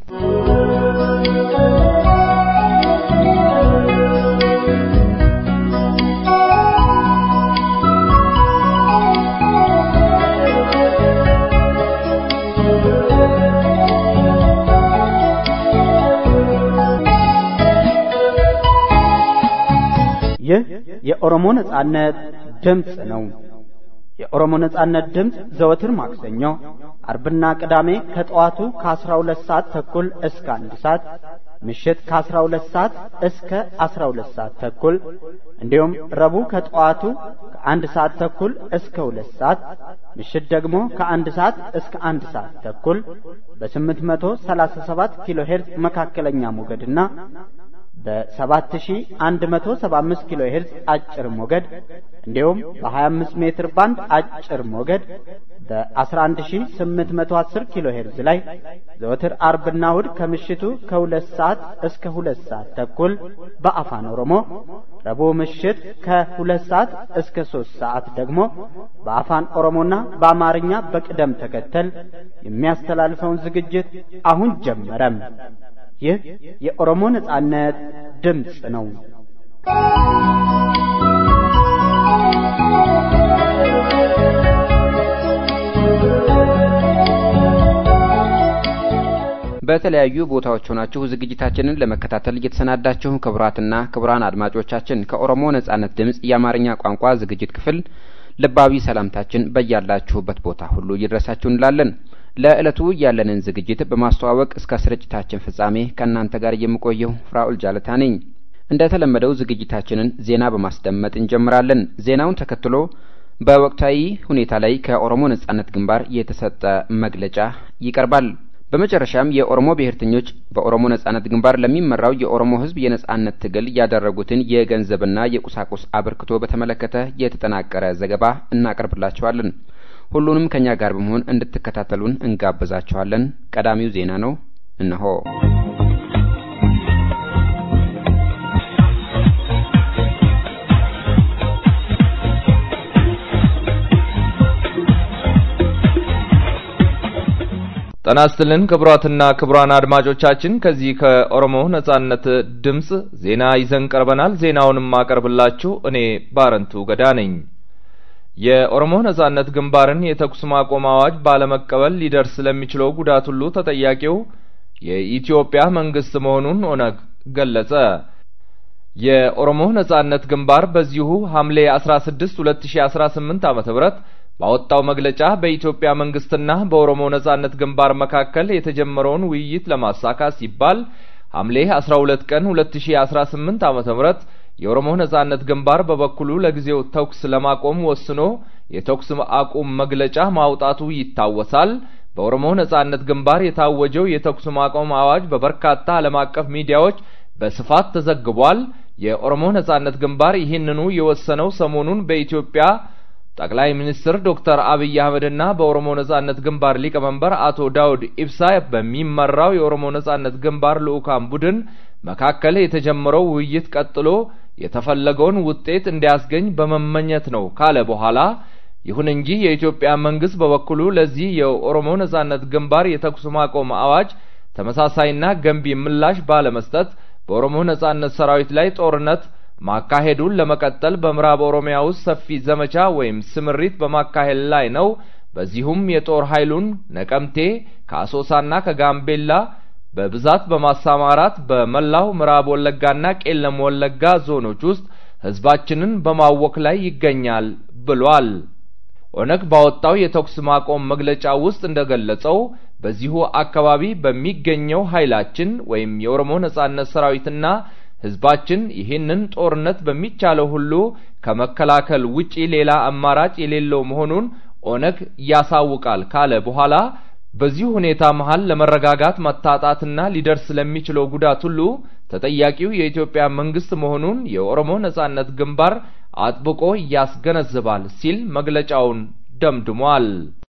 ይህ የኦሮሞ ነጻነት ድምጽ ነው። የኦሮሞ ነጻነት ድምጽ ዘወትር ማክሰኞ፣ አርብና ቅዳሜ ከጠዋቱ ከአስራ ሁለት ሰዓት ተኩል እስከ አንድ ሰዓት፣ ምሽት ከአስራ ሁለት ሰዓት እስከ አስራ ሁለት ሰዓት ተኩል እንዲሁም ረቡዕ ከጠዋቱ ከአንድ ሰዓት ተኩል እስከ ሁለት ሰዓት፣ ምሽት ደግሞ ከአንድ ሰዓት እስከ አንድ ሰዓት ተኩል በስምንት መቶ ሰላሳ ሰባት ኪሎ ሄርዝ መካከለኛ ሞገድና በሰባት ሺህ አንድ መቶ ሰባ አምስት ኪሎ ሄርዝ አጭር ሞገድ እንዲሁም በሀያ አምስት ሜትር ባንድ አጭር ሞገድ በአስራ አንድ ሺህ ስምንት መቶ አስር ኪሎ ሄርዝ ላይ ዘወትር አርብና እሁድ ከምሽቱ ከሁለት ሰዓት እስከ ሁለት ሰዓት ተኩል በአፋን ኦሮሞ፣ ረቡዕ ምሽት ከሁለት ሰዓት እስከ ሶስት ሰዓት ደግሞ በአፋን ኦሮሞና በአማርኛ በቅደም ተከተል የሚያስተላልፈውን ዝግጅት አሁን ጀመረም። ይህ የኦሮሞ ነጻነት ድምጽ ነው። በተለያዩ ቦታዎች ሆናችሁ ዝግጅታችንን ለመከታተል እየተሰናዳችሁ ክቡራትና ክቡራን አድማጮቻችን ከኦሮሞ ነጻነት ድምጽ የአማርኛ ቋንቋ ዝግጅት ክፍል ልባዊ ሰላምታችን በያላችሁበት ቦታ ሁሉ ይድረሳችሁ እንላለን። ለዕለቱ ያለንን ዝግጅት በማስተዋወቅ እስከ ስርጭታችን ፍጻሜ ከእናንተ ጋር የምቆየው ፍራኦል ጃለታ ነኝ። እንደተለመደው ዝግጅታችንን ዜና በማስደመጥ እንጀምራለን። ዜናውን ተከትሎ በወቅታዊ ሁኔታ ላይ ከኦሮሞ ነጻነት ግንባር የተሰጠ መግለጫ ይቀርባል። በመጨረሻም የኦሮሞ ብሔርተኞች በኦሮሞ ነጻነት ግንባር ለሚመራው የኦሮሞ ሕዝብ የነጻነት ትግል ያደረጉትን የገንዘብና የቁሳቁስ አበርክቶ በተመለከተ የተጠናቀረ ዘገባ እናቀርብላችኋለን። ሁሉንም ከኛ ጋር በመሆን እንድትከታተሉን እንጋብዛችኋለን። ቀዳሚው ዜና ነው እነሆ። ጤና ይስጥልን ክቡራትና ክቡራን አድማጮቻችን፣ ከዚህ ከኦሮሞ ነጻነት ድምጽ ዜና ይዘን ቀርበናል። ዜናውንም ማቀርብላችሁ እኔ ባረንቱ ገዳ ነኝ። የኦሮሞ ነጻነት ግንባርን የተኩስ ማቆም አዋጅ ባለመቀበል ሊደርስ ለሚችለው ጉዳት ሁሉ ተጠያቂው የኢትዮጵያ መንግስት መሆኑን ኦነግ ገለጸ። የኦሮሞ ነጻነት ግንባር በዚሁ ሐምሌ አስራ ስድስት ሁለት ሺህ አስራ ስምንት ዓመተ ምህረት ባወጣው መግለጫ በኢትዮጵያ መንግስትና በኦሮሞ ነጻነት ግንባር መካከል የተጀመረውን ውይይት ለማሳካት ሲባል ሐምሌ አስራ ሁለት ቀን ሁለት ሺህ አስራ ስምንት ዓመተ ምህረት የኦሮሞ ነጻነት ግንባር በበኩሉ ለጊዜው ተኩስ ለማቆም ወስኖ የተኩስ ማቆም መግለጫ ማውጣቱ ይታወሳል። በኦሮሞ ነጻነት ግንባር የታወጀው የተኩስ ማቆም አዋጅ በበርካታ ዓለም አቀፍ ሚዲያዎች በስፋት ተዘግቧል። የኦሮሞ ነጻነት ግንባር ይህንኑ የወሰነው ሰሞኑን በኢትዮጵያ ጠቅላይ ሚኒስትር ዶክተር አብይ አህመድና በኦሮሞ ነጻነት ግንባር ሊቀመንበር አቶ ዳውድ ኢብሳ በሚመራው የኦሮሞ ነጻነት ግንባር ልኡካን ቡድን መካከል የተጀመረው ውይይት ቀጥሎ የተፈለገውን ውጤት እንዲያስገኝ በመመኘት ነው ካለ በኋላ ይሁን እንጂ የኢትዮጵያ መንግስት በበኩሉ ለዚህ የኦሮሞ ነጻነት ግንባር የተኩስ ማቆም አዋጅ ተመሳሳይና ገንቢ ምላሽ ባለመስጠት በኦሮሞ ነጻነት ሰራዊት ላይ ጦርነት ማካሄዱን ለመቀጠል በምዕራብ ኦሮሚያ ውስጥ ሰፊ ዘመቻ ወይም ስምሪት በማካሄድ ላይ ነው። በዚሁም የጦር ኃይሉን ነቀምቴ ከአሶሳና ከጋምቤላ በብዛት በማሳማራት በመላው ምዕራብ ወለጋና ቄለም ወለጋ ዞኖች ውስጥ ህዝባችንን በማወክ ላይ ይገኛል ብሏል። ኦነግ ባወጣው የተኩስ ማቆም መግለጫ ውስጥ እንደገለጸው በዚሁ አካባቢ በሚገኘው ኃይላችን ወይም የኦሮሞ ነጻነት ሰራዊትና ህዝባችን ይህንን ጦርነት በሚቻለው ሁሉ ከመከላከል ውጪ ሌላ አማራጭ የሌለው መሆኑን ኦነግ ያሳውቃል ካለ በኋላ በዚህ ሁኔታ መሃል ለመረጋጋት መታጣትና ሊደርስ ለሚችለው ጉዳት ሁሉ ተጠያቂው የኢትዮጵያ መንግስት መሆኑን የኦሮሞ ነጻነት ግንባር አጥብቆ ያስገነዝባል ሲል መግለጫውን ደምድሟል።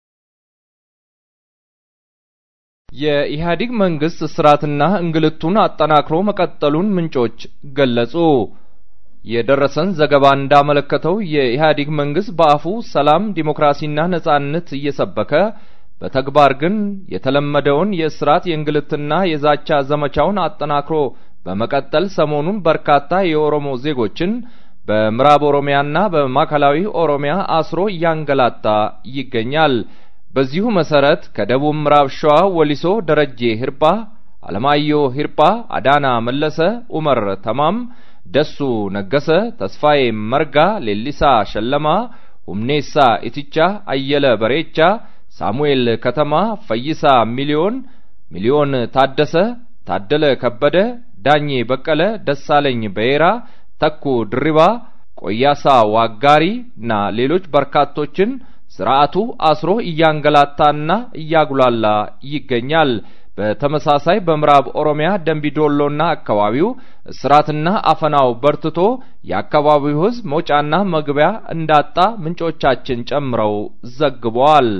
የኢህአዴግ መንግስት እስራትና እንግልቱን አጠናክሮ መቀጠሉን ምንጮች ገለጹ። የደረሰን ዘገባ እንዳመለከተው የኢህአዴግ መንግስት በአፉ ሰላም ዲሞክራሲና ነጻነት እየሰበከ በተግባር ግን የተለመደውን የእስራት የእንግልትና የዛቻ ዘመቻውን አጠናክሮ በመቀጠል ሰሞኑን በርካታ የኦሮሞ ዜጎችን በምዕራብ ኦሮሚያና በማዕከላዊ ኦሮሚያ አስሮ ያንገላታ ይገኛል። በዚሁ መሰረት ከደቡብ ምዕራብ ሸዋ ወሊሶ ደረጀ ሂርጳ፣ አለማየሁ ሂርጳ፣ አዳና መለሰ፣ ኡመር ተማም፣ ደሱ ነገሰ፣ ተስፋዬ መርጋ፣ ሌሊሳ ሸለማ፣ ሁምኔሳ ኢትቻ፣ አየለ በሬቻ፣ ሳሙኤል ከተማ፣ ፈይሳ ሚሊዮን፣ ሚሊዮን ታደሰ፣ ታደለ ከበደ፣ ዳኜ በቀለ፣ ደሳለኝ በየራ፣ ተኩ ድሪባ፣ ቆያሳ ዋጋሪና ሌሎች በርካቶችን ስርዓቱ አስሮ እያንገላታና እያጉላላ ይገኛል። በተመሳሳይ በምዕራብ ኦሮሚያ ደምቢዶሎና አካባቢው እስራትና አፈናው በርትቶ የአካባቢው ህዝብ መውጫና መግቢያ እንዳጣ ምንጮቻችን ጨምረው ዘግበዋል።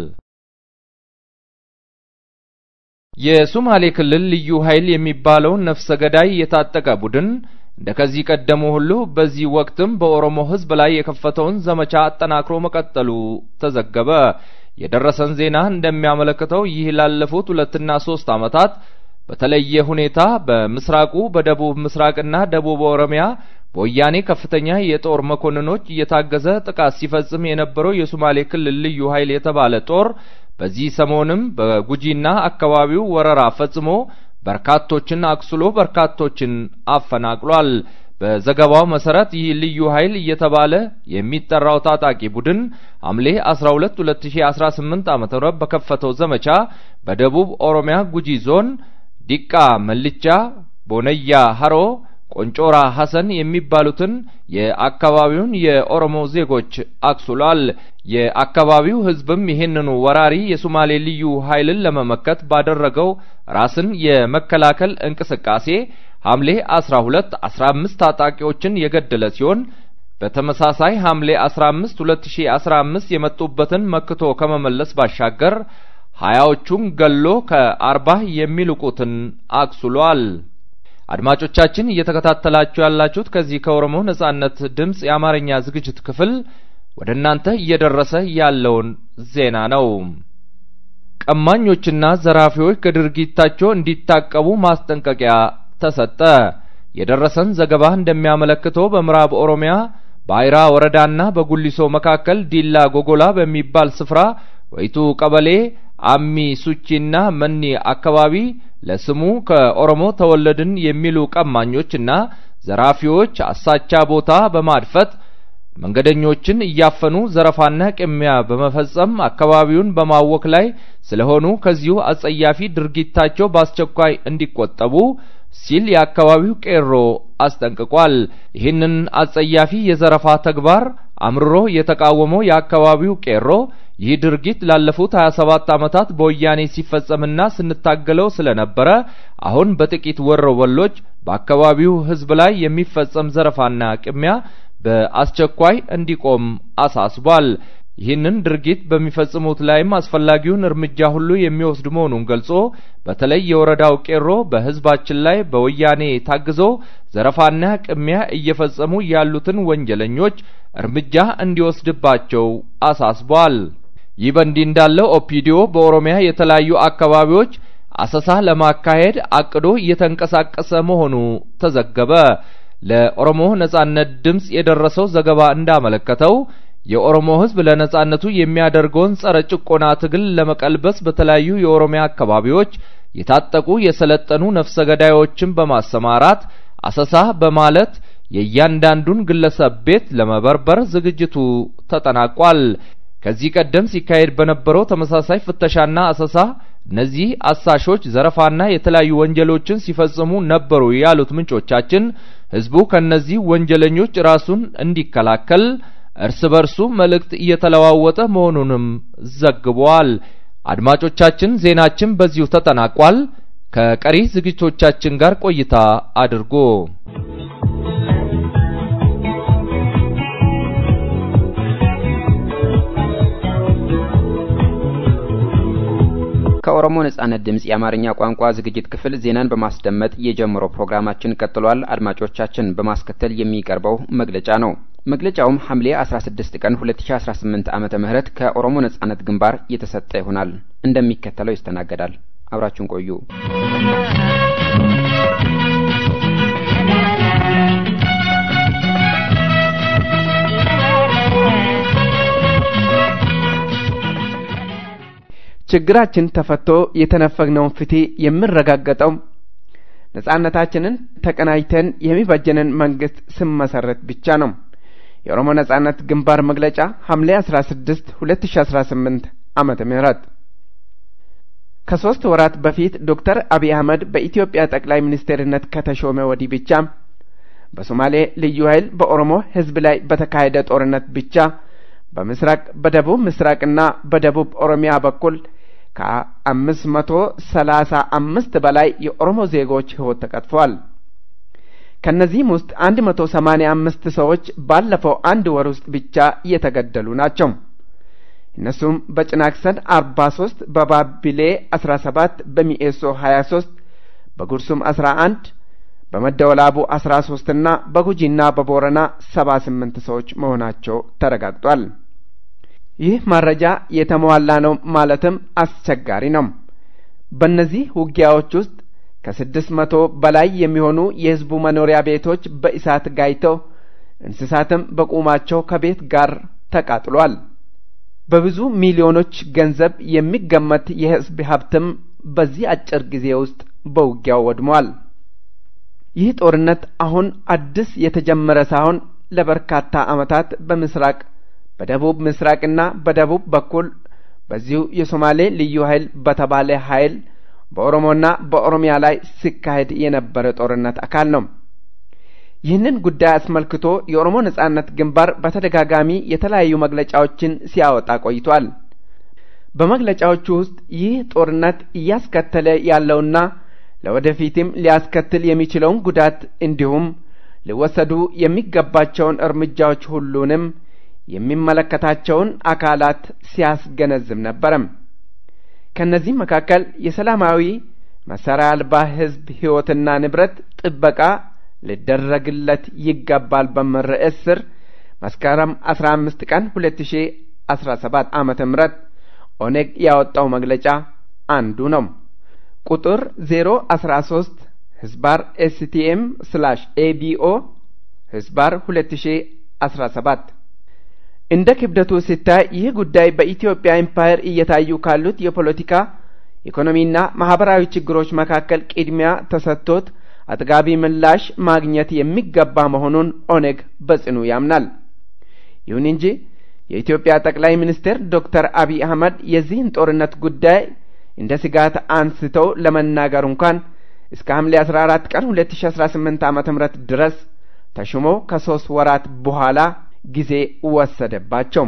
የሶማሌ ክልል ልዩ ኃይል የሚባለው ነፍሰ ገዳይ የታጠቀ ቡድን እንደከዚህ ቀደሙ ሁሉ በዚህ ወቅትም በኦሮሞ ህዝብ ላይ የከፈተውን ዘመቻ አጠናክሮ መቀጠሉ ተዘገበ። የደረሰን ዜና እንደሚያመለክተው ይህ ላለፉት ሁለትና ሶስት አመታት በተለየ ሁኔታ በምስራቁ በደቡብ ምስራቅና ደቡብ ኦሮሚያ በወያኔ ከፍተኛ የጦር መኮንኖች እየታገዘ ጥቃት ሲፈጽም የነበረው የሶማሌ ክልል ልዩ ኃይል የተባለ ጦር በዚህ ሰሞንም በጉጂና አካባቢው ወረራ ፈጽሞ በርካቶችን አክስሎ በርካቶችን አፈናቅሏል። በዘገባው መሰረት ይህ ልዩ ኃይል እየተባለ የሚጠራው ታጣቂ ቡድን ሐምሌ አስራ ሁለት ሁለት ሺህ አስራ ስምንት ዓመተ ምህረት በከፈተው ዘመቻ በደቡብ ኦሮሚያ ጉጂ ዞን ዲቃ መልቻ፣ ቦነያ ሀሮ፣ ቆንጮራ ሐሰን የሚባሉትን የአካባቢውን የኦሮሞ ዜጎች አክስሏል። የአካባቢው ህዝብም ይሄንኑ ወራሪ የሶማሌ ልዩ ኃይልን ለመመከት ባደረገው ራስን የመከላከል እንቅስቃሴ ሐምሌ አስራ ሁለት አስራ አምስት ታጣቂዎችን የገደለ ሲሆን በተመሳሳይ ሐምሌ አስራ አምስት ሁለት ሺህ አስራ አምስት የመጡበትን መክቶ ከመመለስ ባሻገር ሀያዎቹን ገሎ ከአርባ የሚልቁትን አክስሏል። አድማጮቻችን እየተከታተላችሁ ያላችሁት ከዚህ ከኦሮሞ ነጻነት ድምጽ የአማርኛ ዝግጅት ክፍል ወደ እናንተ እየደረሰ ያለውን ዜና ነው። ቀማኞችና ዘራፊዎች ከድርጊታቸው እንዲታቀቡ ማስጠንቀቂያ ተሰጠ። የደረሰን ዘገባ እንደሚያመለክተው በምዕራብ ኦሮሚያ ባይራ ወረዳና በጉሊሶ መካከል ዲላ ጎጎላ በሚባል ስፍራ ወይቱ ቀበሌ አሚ ሱቺና መኒ አካባቢ ለስሙ ከኦሮሞ ተወለድን የሚሉ ቀማኞችና ዘራፊዎች አሳቻ ቦታ በማድፈጥ መንገደኞችን እያፈኑ ዘረፋና ቅሚያ በመፈጸም አካባቢውን በማወክ ላይ ስለሆኑ ከዚሁ አጸያፊ ድርጊታቸው በአስቸኳይ እንዲቆጠቡ ሲል የአካባቢው ቄሮ አስጠንቅቋል። ይህንን አጸያፊ የዘረፋ ተግባር አምርሮ የተቃወመው የአካባቢው ቄሮ ይህ ድርጊት ላለፉት ሀያ ሰባት ዓመታት በወያኔ ሲፈጸምና ስንታገለው ስለነበረ አሁን በጥቂት ወሮበሎች በአካባቢው ህዝብ ላይ የሚፈጸም ዘረፋና ቅሚያ በአስቸኳይ እንዲቆም አሳስቧል። ይህንን ድርጊት በሚፈጽሙት ላይም አስፈላጊውን እርምጃ ሁሉ የሚወስድ መሆኑን ገልጾ በተለይ የወረዳው ቄሮ በህዝባችን ላይ በወያኔ ታግዞ ዘረፋና ቅሚያ እየፈጸሙ ያሉትን ወንጀለኞች እርምጃ እንዲወስድባቸው አሳስቧል። ይህ በእንዲህ እንዳለው ኦፒዲዮ በኦሮሚያ የተለያዩ አካባቢዎች አሰሳ ለማካሄድ አቅዶ እየተንቀሳቀሰ መሆኑ ተዘገበ። ለኦሮሞ ነጻነት ድምጽ የደረሰው ዘገባ እንዳመለከተው የኦሮሞ ህዝብ ለነጻነቱ የሚያደርገውን ጸረ ጭቆና ትግል ለመቀልበስ በተለያዩ የኦሮሚያ አካባቢዎች የታጠቁ የሰለጠኑ ነፍሰ ገዳዮችን በማሰማራት አሰሳ በማለት የእያንዳንዱን ግለሰብ ቤት ለመበርበር ዝግጅቱ ተጠናቋል። ከዚህ ቀደም ሲካሄድ በነበረው ተመሳሳይ ፍተሻና አሰሳ እነዚህ አሳሾች ዘረፋና የተለያዩ ወንጀሎችን ሲፈጽሙ ነበሩ ያሉት ምንጮቻችን ህዝቡ ከነዚህ ወንጀለኞች ራሱን እንዲከላከል እርስ በርሱ መልእክት እየተለዋወጠ መሆኑንም ዘግቧል። አድማጮቻችን ዜናችን በዚሁ ተጠናቋል። ከቀሪ ዝግጅቶቻችን ጋር ቆይታ አድርጉ። ከኦሮሞ ነጻነት ድምጽ የአማርኛ ቋንቋ ዝግጅት ክፍል ዜናን በማስደመጥ የጀመረው ፕሮግራማችን ቀጥሏል። አድማጮቻችን በማስከተል የሚቀርበው መግለጫ ነው። መግለጫውም ሐምሌ አስራ ስድስት ቀን ሁለት ሺህ አስራ ስምንት ዓመተ ምህረት ከኦሮሞ ነጻነት ግንባር የተሰጠ ይሆናል። እንደሚከተለው ይስተናገዳል። አብራችሁን ቆዩ። ችግራችን ተፈቶ የተነፈግነውን ፍትህ የምንረጋገጠው ነጻነታችንን ተቀናጅተን የሚበጀንን መንግስት ስመሰረት ብቻ ነው። የኦሮሞ ነጻነት ግንባር መግለጫ ሐምሌ አስራ ስድስት ሁለት ሺህ አስራ ስምንት ዓመተ ምህረት ከሶስት ወራት በፊት ዶክተር አብይ አህመድ በኢትዮጵያ ጠቅላይ ሚኒስትርነት ከተሾመ ወዲህ ብቻ በሶማሌ ልዩ ኃይል በኦሮሞ ህዝብ ላይ በተካሄደ ጦርነት ብቻ በምስራቅ በደቡብ ምስራቅና በደቡብ ኦሮሚያ በኩል ከአምስት መቶ ሰላሳ አምስት በላይ የኦሮሞ ዜጎች ህይወት ተቀጥፏል። ከነዚህም ውስጥ አንድ መቶ ሰማንያ አምስት ሰዎች ባለፈው አንድ ወር ውስጥ ብቻ እየተገደሉ ናቸው። እነሱም በጭናክሰን አርባ ሶስት በባቢሌ አስራ ሰባት በሚኤሶ ሀያ ሶስት በጉርሱም አስራ አንድ በመደወላቡ አስራ ሶስት እና በጉጂና በቦረና ሰባ ስምንት ሰዎች መሆናቸው ተረጋግጧል። ይህ መረጃ የተሟላ ነው ማለትም አስቸጋሪ ነው። በእነዚህ ውጊያዎች ውስጥ ከስድስት መቶ በላይ የሚሆኑ የህዝቡ መኖሪያ ቤቶች በእሳት ጋይተው እንስሳትም በቁማቸው ከቤት ጋር ተቃጥሏል። በብዙ ሚሊዮኖች ገንዘብ የሚገመት የህዝብ ሀብትም በዚህ አጭር ጊዜ ውስጥ በውጊያው ወድሟል። ይህ ጦርነት አሁን አዲስ የተጀመረ ሳይሆን ለበርካታ ዓመታት በምስራቅ በደቡብ ምስራቅና በደቡብ በኩል በዚሁ የሶማሌ ልዩ ኃይል በተባለ ኃይል በኦሮሞና በኦሮሚያ ላይ ሲካሄድ የነበረ ጦርነት አካል ነው። ይህንን ጉዳይ አስመልክቶ የኦሮሞ ነጻነት ግንባር በተደጋጋሚ የተለያዩ መግለጫዎችን ሲያወጣ ቆይቷል። በመግለጫዎቹ ውስጥ ይህ ጦርነት እያስከተለ ያለውና ለወደፊትም ሊያስከትል የሚችለውን ጉዳት እንዲሁም ሊወሰዱ የሚገባቸውን እርምጃዎች ሁሉንም የሚመለከታቸውን አካላት ሲያስገነዝብ ነበር። ከነዚህ መካከል የሰላማዊ መሳሪያ አልባ ህዝብ ህይወትና ንብረት ጥበቃ ሊደረግለት ይገባል በሚል ርዕስ ስር መስከረም አስራ አምስት ቀን ሁለት ሺህ አስራ ሰባት ዓመተ ምህረት ኦነግ ያወጣው መግለጫ አንዱ ነው። ቁጥር ዜሮ አስራ ሶስት ህዝባር ኤስቲኤም ስላሽ ኤቢኦ ህዝባር ሁለት ሺህ አስራ ሰባት እንደ ክብደቱ ሲታይ ይህ ጉዳይ በኢትዮጵያ ኤምፓየር እየታዩ ካሉት የፖለቲካ ኢኮኖሚና ማህበራዊ ችግሮች መካከል ቅድሚያ ተሰጥቶት አጥጋቢ ምላሽ ማግኘት የሚገባ መሆኑን ኦነግ በጽኑ ያምናል። ይሁን እንጂ የኢትዮጵያ ጠቅላይ ሚኒስትር ዶክተር አብይ አህመድ የዚህን ጦርነት ጉዳይ እንደ ስጋት አንስተው ለመናገር እንኳን እስከ ሐምሌ አስራ አራት ቀን ሁለት ሺህ አስራ ስምንት ዓመተ ምህረት ድረስ ተሽሞ ከሶስት ወራት በኋላ ጊዜ ወሰደባቸው።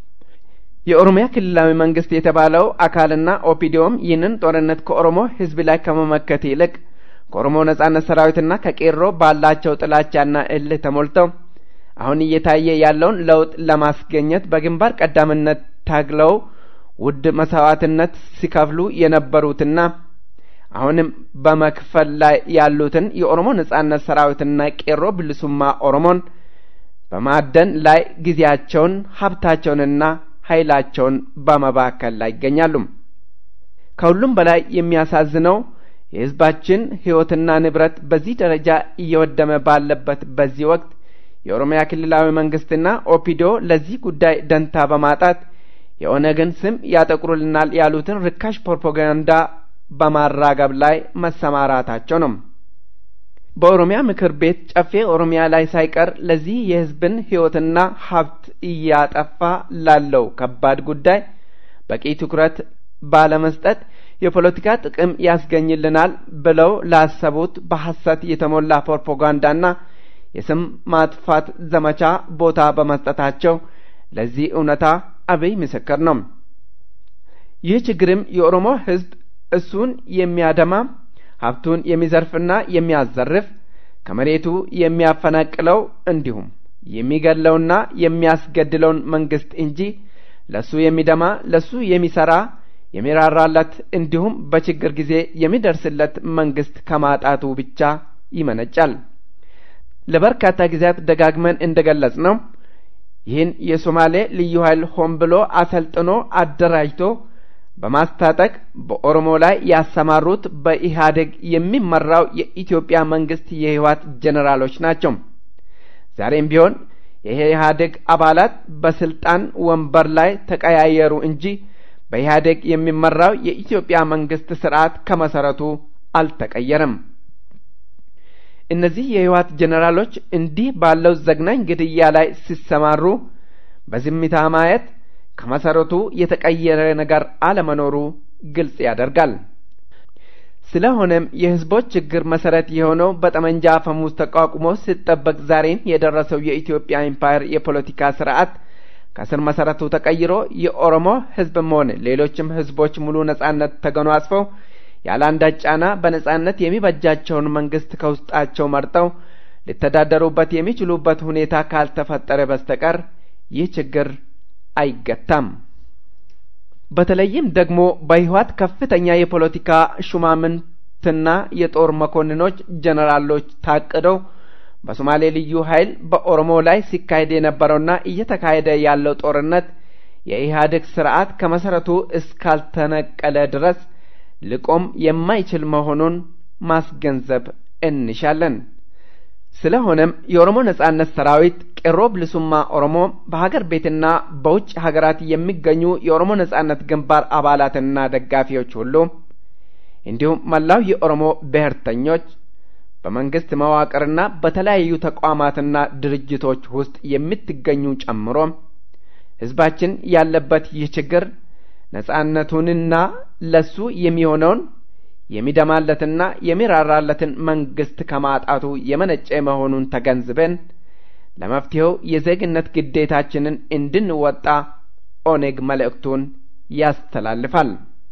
የኦሮሚያ ክልላዊ መንግስት የተባለው አካልና ኦፒዲዮም ይህንን ጦርነት ከኦሮሞ ህዝብ ላይ ከመመከት ይልቅ ከኦሮሞ ነጻነት ሰራዊትና ከቄሮ ባላቸው ጥላቻና እልህ ተሞልተው አሁን እየታየ ያለውን ለውጥ ለማስገኘት በግንባር ቀዳምነት ታግለው ውድ መስዋዕትነት ሲከፍሉ የነበሩትና አሁንም በመክፈል ላይ ያሉትን የኦሮሞ ነጻነት ሰራዊትና ቄሮ ብልሱማ ኦሮሞን በማደን ላይ ጊዜያቸውን ሀብታቸውንና ኃይላቸውን በመባከል ላይ ይገኛሉ። ከሁሉም በላይ የሚያሳዝነው የህዝባችን ህይወትና ንብረት በዚህ ደረጃ እየወደመ ባለበት በዚህ ወቅት የኦሮሚያ ክልላዊ መንግስትና ኦፒዶ ለዚህ ጉዳይ ደንታ በማጣት የኦነግን ስም ያጠቁሩልናል ያሉትን ርካሽ ፕሮፓጋንዳ በማራገብ ላይ መሰማራታቸው ነው። በኦሮሚያ ምክር ቤት ጨፌ ኦሮሚያ ላይ ሳይቀር ለዚህ የህዝብን ህይወትና ሀብት እያጠፋ ላለው ከባድ ጉዳይ በቂ ትኩረት ባለመስጠት የፖለቲካ ጥቅም ያስገኝልናል ብለው ላሰቡት በሐሰት የተሞላ ፕሮፓጋንዳና የስም ማጥፋት ዘመቻ ቦታ በመስጠታቸው ለዚህ እውነታ አብይ ምስክር ነው። ይህ ችግርም የኦሮሞ ህዝብ እሱን የሚያደማ ሀብቱን የሚዘርፍና የሚያዘርፍ ከመሬቱ የሚያፈናቅለው እንዲሁም የሚገድለውና የሚያስገድለውን መንግስት እንጂ ለሱ የሚደማ ለሱ የሚሰራ የሚራራለት እንዲሁም በችግር ጊዜ የሚደርስለት መንግስት ከማጣቱ ብቻ ይመነጫል። ለበርካታ ጊዜያት ደጋግመን እንደገለጽ ነው ይህን የሶማሌ ልዩ ኃይል ሆን ብሎ አሰልጥኖ አደራጅቶ በማስታጠቅ በኦሮሞ ላይ ያሰማሩት በኢህአዴግ የሚመራው የኢትዮጵያ መንግስት የህወሓት ጄኔራሎች ናቸው። ዛሬም ቢሆን የኢህአዴግ አባላት በስልጣን ወንበር ላይ ተቀያየሩ እንጂ በኢህአዴግ የሚመራው የኢትዮጵያ መንግስት ስርዓት ከመሰረቱ አልተቀየረም። እነዚህ የህወሓት ጄኔራሎች እንዲህ ባለው ዘግናኝ ግድያ ላይ ሲሰማሩ በዝምታ ማየት ከመሰረቱ የተቀየረ ነገር አለመኖሩ ግልጽ ያደርጋል። ስለሆነም የህዝቦች ችግር መሰረት የሆነው በጠመንጃ አፈሙዝ ተቋቁሞ ሲጠበቅ ዛሬም የደረሰው የኢትዮጵያ ኢምፓየር የፖለቲካ ስርዓት ከስር መሰረቱ ተቀይሮ የኦሮሞ ህዝብም ሆነ ሌሎችም ህዝቦች ሙሉ ነጻነት ተጎናጽፈው ያለ አንዳች ጫና በነጻነት የሚበጃቸውን መንግስት ከውስጣቸው መርጠው ሊተዳደሩበት የሚችሉበት ሁኔታ ካልተፈጠረ በስተቀር ይህ ችግር አይገታም። በተለይም ደግሞ በህወሓት ከፍተኛ የፖለቲካ ሹማምንትና የጦር መኮንኖች ጄኔራሎች ታቅደው በሶማሌ ልዩ ኃይል በኦሮሞ ላይ ሲካሄድ የነበረውና እየተካሄደ ያለው ጦርነት የኢህአዴግ ስርዓት ከመሰረቱ እስካልተነቀለ ድረስ ሊቆም የማይችል መሆኑን ማስገንዘብ እንሻለን። ስለሆነም የኦሮሞ ነጻነት ሰራዊት ቄሮ ብልሱማ ኦሮሞ በሀገር ቤትና በውጭ ሀገራት የሚገኙ የኦሮሞ ነጻነት ግንባር አባላትና ደጋፊዎች ሁሉ እንዲሁም መላው የኦሮሞ ብሔርተኞች በመንግስት መዋቅርና በተለያዩ ተቋማትና ድርጅቶች ውስጥ የምትገኙ ጨምሮ ህዝባችን ያለበት ይህ ችግር ነጻነቱንና ለሱ የሚሆነውን የሚደማለትና የሚራራለትን መንግስት ከማጣቱ የመነጨ መሆኑን ተገንዝበን ለመፍትሄው የዜግነት ግዴታችንን እንድንወጣ ኦነግ መልእክቱን ያስተላልፋል።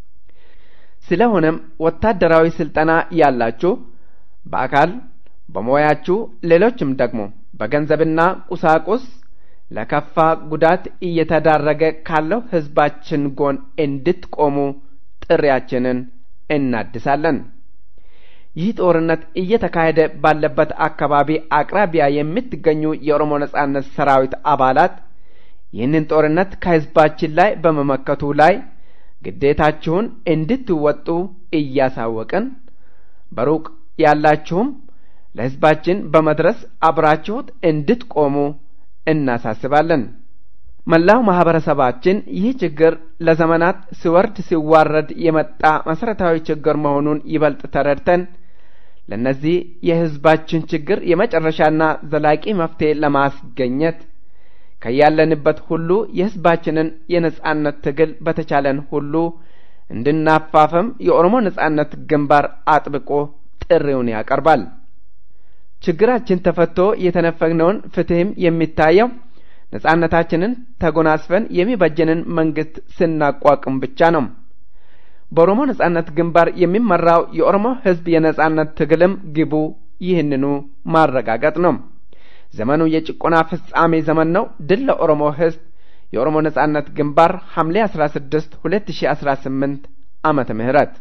ስለሆነም ወታደራዊ ስልጠና ያላችሁ በአካል በሙያችሁ ሌሎችም ደግሞ በገንዘብና ቁሳቁስ ለከፋ ጉዳት እየተዳረገ ካለው ህዝባችን ጎን እንድትቆሙ ጥሪያችንን እናድሳለን። ይህ ጦርነት እየተካሄደ ባለበት አካባቢ አቅራቢያ የምትገኙ የኦሮሞ ነጻነት ሰራዊት አባላት ይህንን ጦርነት ከህዝባችን ላይ በመመከቱ ላይ ግዴታችሁን እንድትወጡ እያሳወቅን በሩቅ ያላችሁም ለህዝባችን በመድረስ አብራችሁት እንድትቆሙ እናሳስባለን። መላው ማህበረሰባችን ይህ ችግር ለዘመናት ሲወርድ ሲዋረድ የመጣ መሰረታዊ ችግር መሆኑን ይበልጥ ተረድተን ለነዚህ የህዝባችን ችግር የመጨረሻና ዘላቂ መፍትሄ ለማስገኘት ከያለንበት ሁሉ የህዝባችንን የነጻነት ትግል በተቻለን ሁሉ እንድናፋፈም የኦሮሞ ነጻነት ግንባር አጥብቆ ጥሪውን ያቀርባል። ችግራችን ተፈቶ የተነፈግነውን ፍትህም የሚታየው ነጻነታችንን ተጎናጽፈን የሚበጀንን መንግስት ስናቋቁም ብቻ ነው። በኦሮሞ ነጻነት ግንባር የሚመራው የኦሮሞ ህዝብ የነጻነት ትግልም ግቡ ይህንኑ ማረጋገጥ ነው። ዘመኑ የጭቆና ፍጻሜ ዘመን ነው። ድል ለኦሮሞ ህዝብ። የኦሮሞ ነጻነት ግንባር ሐምሌ አስራ ስድስት ሁለት ሺህ አስራ ስምንት ዓመተ ምህረት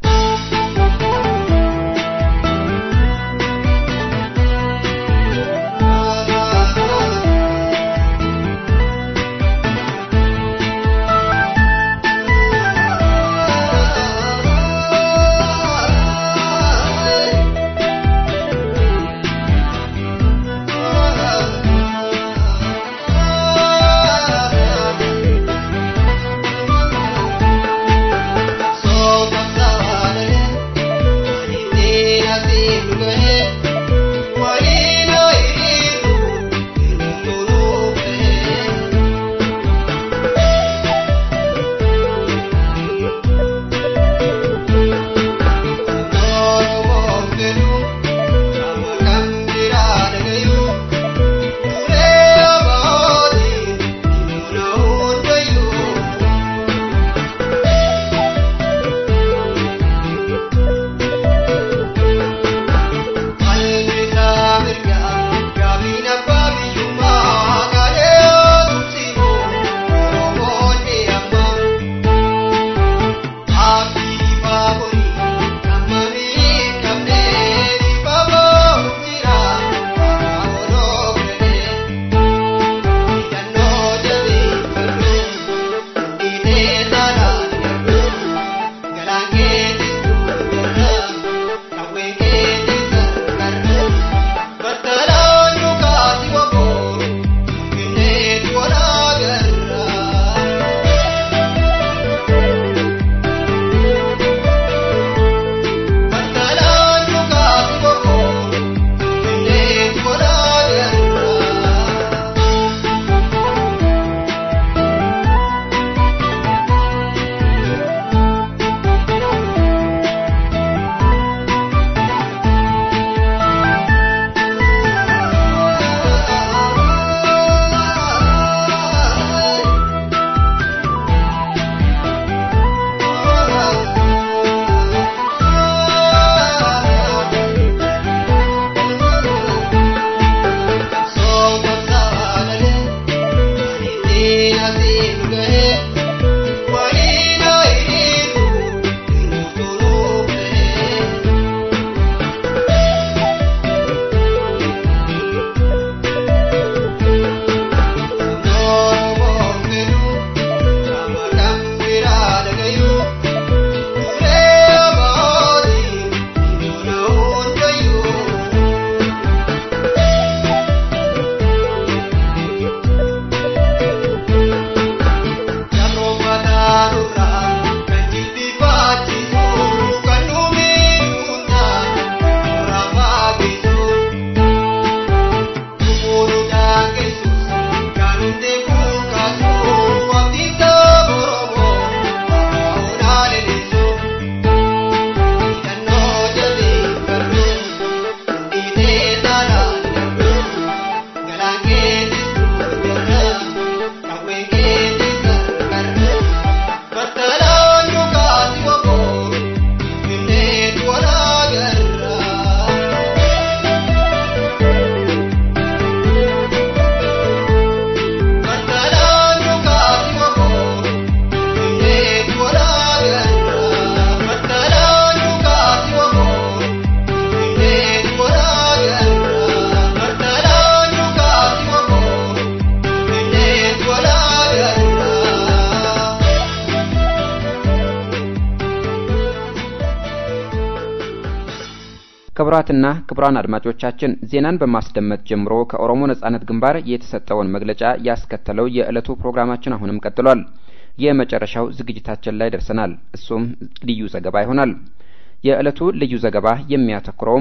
ክቡራትና ክቡራን አድማጮቻችን ዜናን በማስደመጥ ጀምሮ ከኦሮሞ ነጻነት ግንባር የተሰጠውን መግለጫ ያስከተለው የዕለቱ ፕሮግራማችን አሁንም ቀጥሏል። የመጨረሻው ዝግጅታችን ላይ ደርሰናል። እሱም ልዩ ዘገባ ይሆናል። የዕለቱ ልዩ ዘገባ የሚያተኩረውም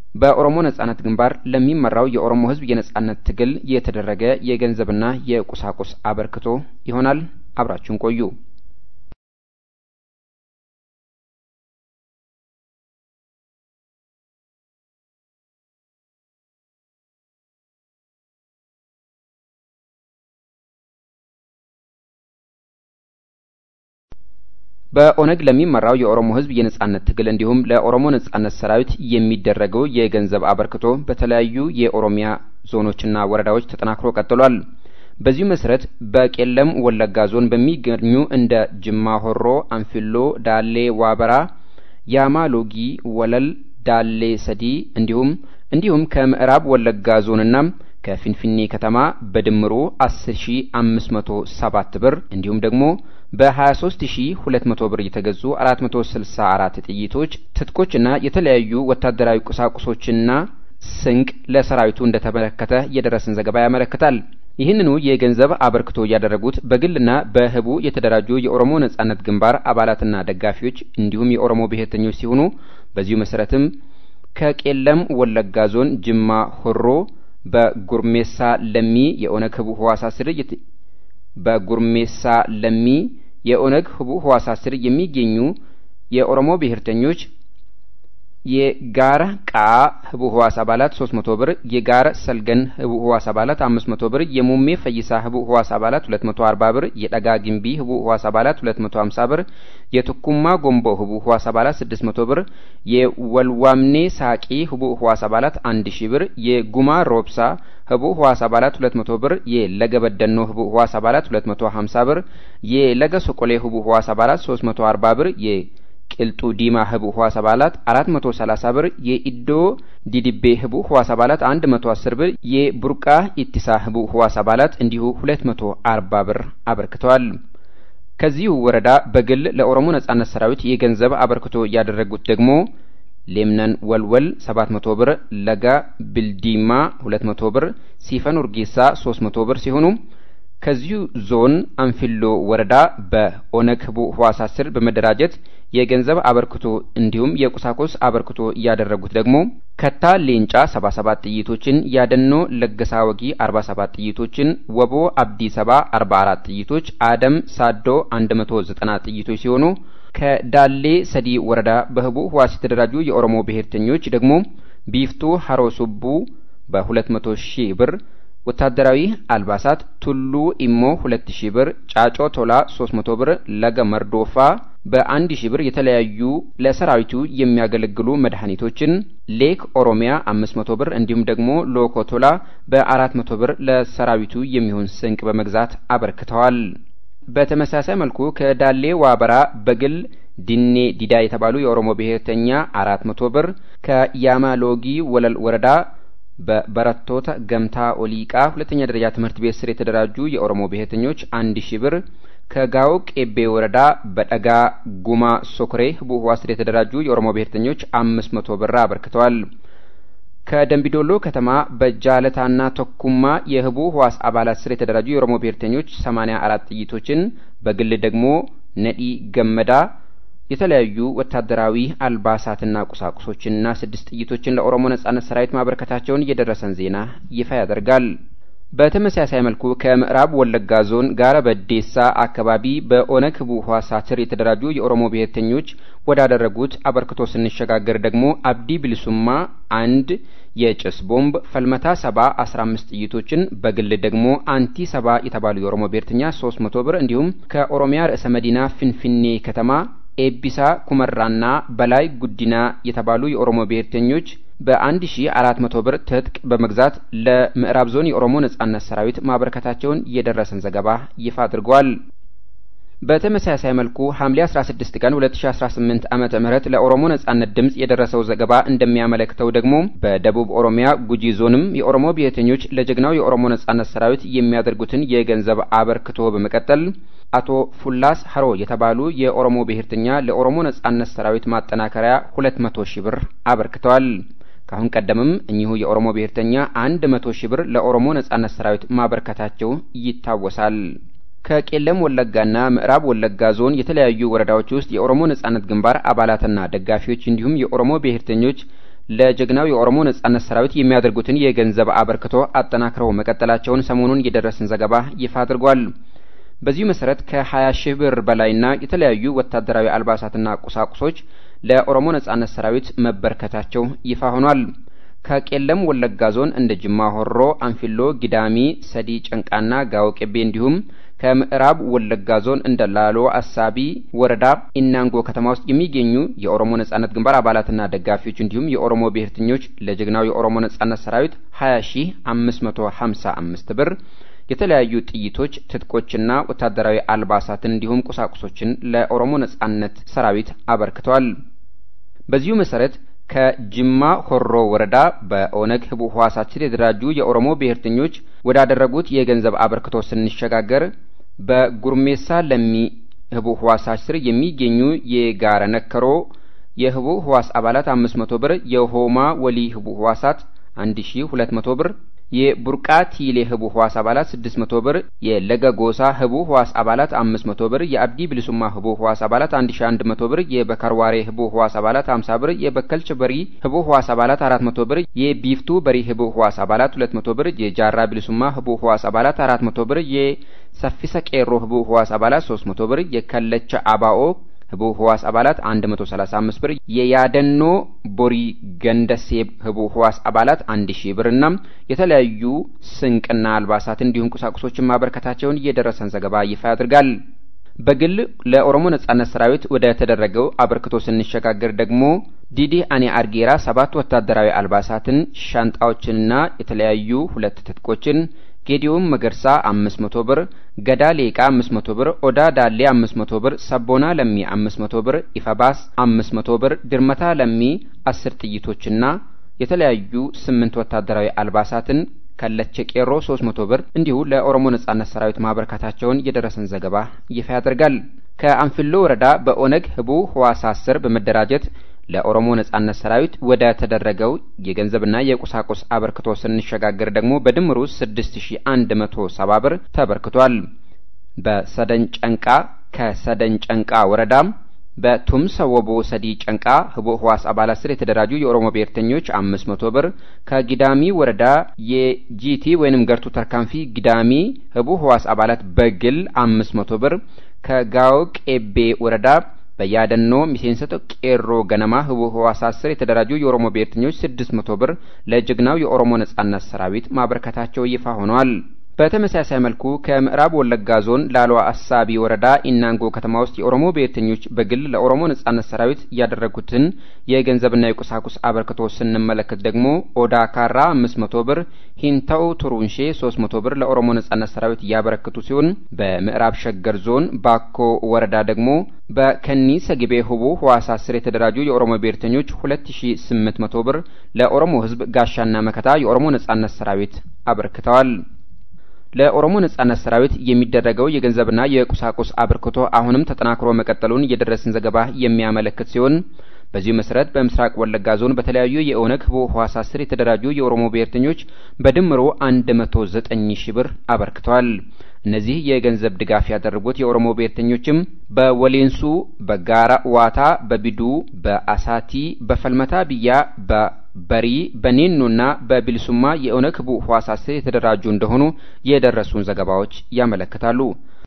በኦሮሞ ነጻነት ግንባር ለሚመራው የኦሮሞ ህዝብ የነጻነት ትግል የተደረገ የገንዘብና የቁሳቁስ አበርክቶ ይሆናል። አብራችሁን ቆዩ። በኦነግ ለሚመራው የኦሮሞ ህዝብ የነጻነት ትግል እንዲሁም ለኦሮሞ ነጻነት ሰራዊት የሚደረገው የገንዘብ አበርክቶ በተለያዩ የኦሮሚያ ዞኖችና ወረዳዎች ተጠናክሮ ቀጥሏል። በዚሁ መሰረት በቄለም ወለጋ ዞን በሚገኙ እንደ ጅማ ሆሮ፣ አንፊሎ፣ ዳሌ ዋበራ፣ ያማሎጊ፣ ወለል፣ ዳሌ ሰዲ እንዲሁም እንዲሁም ከምዕራብ ወለጋ ዞንና ከፊንፊኔ ከተማ በድምሩ አስር ሺህ አምስት መቶ ሰባት ብር እንዲሁም ደግሞ በ23 ሺህ ሁለት መቶ ብር የተገዙ አራት መቶ ስልሳ አራት ጥይቶች፣ ትጥቆችና የተለያዩ ወታደራዊ ቁሳቁሶችና ስንቅ ለሰራዊቱ እንደተመለከተ የደረሰን ዘገባ ያመለክታል። ይህንኑ የገንዘብ አበርክቶ ያደረጉት በግልና በህቡ የተደራጁ የኦሮሞ ነጻነት ግንባር አባላትና ደጋፊዎች እንዲሁም የኦሮሞ ብሔርተኞች ሲሆኑ በዚሁ መሰረትም ከቄለም ወለጋ ዞን ጅማ ሆሮ በጉርሜሳ ለሚ የኦነግ ህቡ ህዋሳ ስር በጉርሜሳ ለሚ የኦነግ ህቡ ህዋሳ ስር የሚገኙ የኦሮሞ ብሔርተኞች የጋራ ቃ ህቡ ህዋስ አባላት ሶስት መቶ ብር፣ የጋራ ሰልገን ህቡ ህዋስ አባላት አምስት መቶ ብር፣ የሙሜ ፈይሳ ህቡ ህዋስ አባላት ሁለት መቶ አርባ ብር፣ የደጋ ግምቢ ህቡ ህዋስ አባላት ሁለት መቶ ሃምሳ ብር፣ የቱኩማ ጎምቦ ህቡ ህዋስ አባላት ስድስት መቶ ብር፣ የወልዋምኔ ሳቂ ህቡ ህዋስ አባላት አንድ ሺህ ብር፣ የጉማ ሮብሳ ህቡ ህዋስ አባላት ሁለት መቶ ብር፣ የለገበደኖ ህቡ ህዋስ አባላት ሁለት መቶ ሃምሳ ብር፣ የለገ ሶቆሌ ህቡ ህዋስ አባላት ሶስት መቶ አርባ ብር፣ የቅልጡ ዲማ ህቡ ህዋስ አባላት አራት መቶ ሰላሳ ብር፣ የኢዶ ዲዲቤ ህቡ ህዋስ አባላት አንድ መቶ አስር ብር፣ የቡርቃ ኢትሳ ህቡ ህዋስ አባላት እንዲሁ ሁለት መቶ አርባ ብር አበርክተዋል። ከዚሁ ወረዳ በግል ለኦሮሞ ነጻነት ሰራዊት የገንዘብ አበርክቶ ያደረጉት ደግሞ ሌምነን ወልወል ሰባት መቶ ብር፣ ለጋ ብልዲማ ሁለት መቶ ብር፣ ሲፈን ኡርጌሳ ሶስት መቶ ብር ሲሆኑ ከዚሁ ዞን አንፊሎ ወረዳ በኦነግ ህቡ ህዋሳ ስር በመደራጀት የገንዘብ አበርክቶ እንዲሁም የቁሳቁስ አበርክቶ ያደረጉት ደግሞ ከታ ሌንጫ ሰባ ሰባት ጥይቶችን፣ ያደኖ ለገሳ ወጊ አርባ ሰባት ጥይቶችን፣ ወቦ አብዲ ሰባ አርባ አራት ጥይቶች፣ አደም ሳዶ አንድ መቶ ዘጠና ጥይቶች ሲሆኑ ከዳሌ ሰዲ ወረዳ በህቡ ህዋስ የተደራጁ የኦሮሞ ብሔርተኞች ደግሞ ቢፍቱ ሀሮሱቡ በሁለት መቶ ሺህ ብር፣ ወታደራዊ አልባሳት ቱሉ ኢሞ ሁለት ሺህ ብር፣ ጫጮ ቶላ ሶስት መቶ ብር፣ ለገ መርዶፋ በአንድ ሺህ ብር የተለያዩ ለሰራዊቱ የሚያገለግሉ መድኃኒቶችን፣ ሌክ ኦሮሚያ አምስት መቶ ብር እንዲሁም ደግሞ ሎኮ ቶላ በአራት መቶ ብር ለሰራዊቱ የሚሆን ስንቅ በመግዛት አበርክተዋል። በተመሳሳይ መልኩ ከዳሌ ዋበራ በግል ዲኔ ዲዳ የተባሉ የኦሮሞ ብሔርተኛ አራት መቶ ብር፣ ከያማሎጊ ወለል ወረዳ በበረቶታ ገምታ ኦሊቃ ሁለተኛ ደረጃ ትምህርት ቤት ስር የተደራጁ የኦሮሞ ብሔርተኞች አንድ ሺህ ብር፣ ከጋው ቄቤ ወረዳ በደጋ ጉማ ሶክሬ ህቡ ህዋስ ስር የተደራጁ የኦሮሞ ብሔርተኞች አምስት መቶ ብር አበርክተዋል። ከደምቢዶሎ ከተማ በጃለታና ተኩማ የህቡ ህዋስ አባላት ስር የተደራጁ የኦሮሞ ብሔርተኞች ሰማንያ አራት ጥይቶችን፣ በግል ደግሞ ነዲ ገመዳ የተለያዩ ወታደራዊ አልባሳትና ቁሳቁሶችንና ስድስት ጥይቶችን ለኦሮሞ ነጻነት ሰራዊት ማበርከታቸውን የደረሰን ዜና ይፋ ያደርጋል። በተመሳሳይ መልኩ ከምዕራብ ወለጋ ዞን ጋራ በዴሳ አካባቢ በኦነግ ህቡ ህዋስ ስር የተደራጁ የኦሮሞ ብሔርተኞች ወዳደረጉት አበርክቶ ስንሸጋገር ደግሞ አብዲ ብልሱማ አንድ የጭስ ቦምብ፣ ፈልመታ ሰባ አስራ አምስት ጥይቶችን፣ በግል ደግሞ አንቲ ሰባ የተባሉ የኦሮሞ ብሔርተኛ ሶስት መቶ ብር እንዲሁም ከኦሮሚያ ርዕሰ መዲና ፊንፊኔ ከተማ ኤቢሳ ኩመራና በላይ ጉዲና የተባሉ የኦሮሞ ብሔርተኞች በአንድ ሺህ አራት መቶ ብር ትጥቅ በመግዛት ለምዕራብ ዞን የኦሮሞ ነጻነት ሰራዊት ማበርከታቸውን የደረሰን ዘገባ ይፋ አድርጓል። በተመሳሳይ መልኩ ሐምሌ አስራ ስድስት ቀን ሁለት ሺህ አስራ ስምንት ዓመተ ምህረት ለኦሮሞ ነጻነት ድምጽ የደረሰው ዘገባ እንደሚያመለክተው ደግሞ በደቡብ ኦሮሚያ ጉጂ ዞንም የኦሮሞ ብሔርተኞች ለጀግናው የኦሮሞ ነጻነት ሰራዊት የሚያደርጉትን የገንዘብ አበርክቶ በመቀጠል አቶ ፉላስ ሀሮ የተባሉ የኦሮሞ ብሔርተኛ ለኦሮሞ ነጻነት ሰራዊት ማጠናከሪያ ሁለት መቶ ሺህ ብር አበርክተዋል። ካሁን ቀደምም እኚሁ የኦሮሞ ብሔርተኛ አንድ መቶ ሺህ ብር ለኦሮሞ ነጻነት ሰራዊት ማበርከታቸው ይታወሳል። ከቄለም ወለጋና ምዕራብ ወለጋ ዞን የተለያዩ ወረዳዎች ውስጥ የኦሮሞ ነጻነት ግንባር አባላትና ደጋፊዎች እንዲሁም የኦሮሞ ብሔርተኞች ለጀግናው የኦሮሞ ነጻነት ሰራዊት የሚያደርጉትን የገንዘብ አበርክቶ አጠናክረው መቀጠላቸውን ሰሞኑን የደረሰን ዘገባ ይፋ አድርጓል። በዚሁ መሰረት ከ20 ሺህ ብር በላይና የተለያዩ ወታደራዊ አልባሳትና ቁሳቁሶች ለኦሮሞ ነጻነት ሰራዊት መበርከታቸው ይፋ ሆኗል። ከቄለም ወለጋ ዞን እንደ ጅማ ሆሮ፣ አንፊሎ፣ ጊዳሚ፣ ሰዲ ጨንቃና ጋው ቀቤ እንዲሁም ከምዕራብ ወለጋ ዞን እንደ ላሎ አሳቢ ወረዳ ኢናንጎ ከተማ ውስጥ የሚገኙ የኦሮሞ ነጻነት ግንባር አባላትና ደጋፊዎች እንዲሁም የኦሮሞ ብሔርተኞች ለጀግናው የኦሮሞ ነጻነት ሰራዊት ሀያ ሺህ አምስት መቶ ሀምሳ አምስት ብር የተለያዩ ጥይቶች፣ ትጥቆችና ወታደራዊ አልባሳትን እንዲሁም ቁሳቁሶችን ለኦሮሞ ነጻነት ሰራዊት አበርክተዋል። በዚሁ መሰረት ከጅማ ሆሮ ወረዳ በኦነግ ህቡ ህዋሳችን የተደራጁ የኦሮሞ ብሔርተኞች ወዳደረጉት የገንዘብ አበርክቶ ስንሸጋገር በጉርሜሳ ለሚ ህቡ ህዋሳት ስር የሚገኙ የጋራ ነከሮ የህቡ ህዋስ አባላት አምስት መቶ ብር፣ የሆማ ወሊ ህቡ ህዋሳት አንድ ሺህ ሁለት መቶ ብር፣ የቡርቃ ቲሌ ህቡ ህዋስ አባላት ስድስት መቶ ብር፣ የለገጎሳ ህቡ ህዋስ አባላት አምስት መቶ ብር፣ የአብዲ ብልሱማ ህቡ ህዋስ አባላት አንድ ሺህ አንድ መቶ ብር፣ የበካርዋሬ ህቡ ህዋስ አባላት ሃምሳ ብር፣ የበከልች በሪ ህቡ ህዋስ አባላት አራት መቶ ብር፣ የቢፍቱ በሪ ህቡ ህዋስ አባላት ሁለት መቶ ብር፣ የጃራ ብልሱማ ህቡ ህዋስ አባላት አራት መቶ ብር፣ የሰፊሰ ቄሮ ህቡ ህዋስ አባላት ሶስት መቶ ብር፣ የከለቻ አባኦ ህቡ ህዋስ አባላት አንድ መቶ ሰላሳ አምስት ብር፣ የያደኖ ቦሪ ገንደሴብ ህቡ ህዋስ አባላት አንድ ሺህ ብርና የተለያዩ ስንቅና አልባሳት እንዲሁም ቁሳቁሶችን ማበርከታቸውን የደረሰን ዘገባ ይፋ ያደርጋል። በግል ለኦሮሞ ነጻነት ሰራዊት ወደ ተደረገው አበርክቶ ስንሸጋገር ደግሞ ዲዲ አኔ አርጌራ ሰባት ወታደራዊ አልባሳትን፣ ሻንጣዎችንና የተለያዩ ሁለት ትጥቆችን፣ ጌዲዮም መገርሳ አምስት መቶ ብር፣ ገዳ ሌቃ አምስት መቶ ብር፣ ኦዳ ዳሌ አምስት መቶ ብር፣ ሰቦና ለሚ አምስት መቶ ብር፣ ኢፋባስ አምስት መቶ ብር፣ ድርመታ ለሚ አስር ጥይቶችና የተለያዩ ስምንት ወታደራዊ አልባሳትን ከለቸ ቄሮ ሶስት መቶ ብር እንዲሁ ለኦሮሞ ነጻነት ሰራዊት ማበርከታቸውን የደረሰን ዘገባ ይፋ ያደርጋል። ከአንፊሎ ወረዳ በኦነግ ህቡ ህዋሳ ስር በመደራጀት ለኦሮሞ ነጻነት ሰራዊት ወደ ተደረገው የገንዘብና የቁሳቁስ አበርክቶ ስንሸጋገር ደግሞ በድምሩ ስድስት ሺህ አንድ መቶ ሰባ ብር ተበርክቷል። በሰደን ጨንቃ ከሰደን ጨንቃ ወረዳም በቱምሰ ወቦ ሰዲ ጨንቃ ህቡ ህዋስ አባላት ስር የተደራጁ የኦሮሞ ብሔርተኞች አምስት መቶ ብር፣ ከጊዳሚ ወረዳ የጂቲ ወይንም ገርቱ ተርካንፊ ጊዳሚ ህቡ ህዋስ አባላት በግል አምስት መቶ ብር፣ ከጋው ቄቤ ወረዳ በያደኖ ሚሴንሰቶ ቄሮ ገነማ ህቡ ህዋሳት ስር የተደራጁ የኦሮሞ ብሔርተኞች ስድስት መቶ ብር ለጀግናው የኦሮሞ ነጻነት ሰራዊት ማበርከታቸው ይፋ ሆኗል። በተመሳሳይ መልኩ ከምዕራብ ወለጋ ዞን ላሎ አሳቢ ወረዳ ኢናንጎ ከተማ ውስጥ የኦሮሞ ብሔርተኞች በግል ለኦሮሞ ነጻነት ሰራዊት ያደረጉትን የገንዘብና የቁሳቁስ አበርክቶ ስንመለከት ደግሞ ኦዳ ካራ አምስት መቶ ብር፣ ሂንታው ቱሩንሼ ሶስት መቶ ብር ለኦሮሞ ነጻነት ሰራዊት ያበረክቱ ሲሆን በምዕራብ ሸገር ዞን ባኮ ወረዳ ደግሞ በከኒሰ ግቤ ህቡ ህዋሳት ስር የተደራጁ የኦሮሞ ብሔርተኞች ሁለት ሺህ ስምንት መቶ ብር ለኦሮሞ ህዝብ ጋሻና መከታ የኦሮሞ ነጻነት ሰራዊት አበርክተዋል። ለኦሮሞ ነጻነት ሰራዊት የሚደረገው የገንዘብና የቁሳቁስ አበርክቶ አሁንም ተጠናክሮ መቀጠሉን የደረሰን ዘገባ የሚያመለክት ሲሆን በዚሁ መሰረት በምስራቅ ወለጋ ዞን በተለያዩ የኦነግ ህቡ ህዋሳት ስር የተደራጁ የኦሮሞ ብሔርተኞች በድምሩ አንድ መቶ ዘጠኝ ሺህ ብር አበርክተዋል። እነዚህ የገንዘብ ድጋፍ ያደረጉት የኦሮሞ ብሔርተኞችም በወሌንሱ፣ በጋራ ዋታ፣ በቢዱ፣ በአሳቲ፣ በፈልመታ ብያ፣ በበሪ፣ በኔኖና በቢልሱማ የኦነግ ህቡ ህዋሳት ስር የተደራጁ እንደሆኑ የደረሱን ዘገባዎች ያመለክታሉ።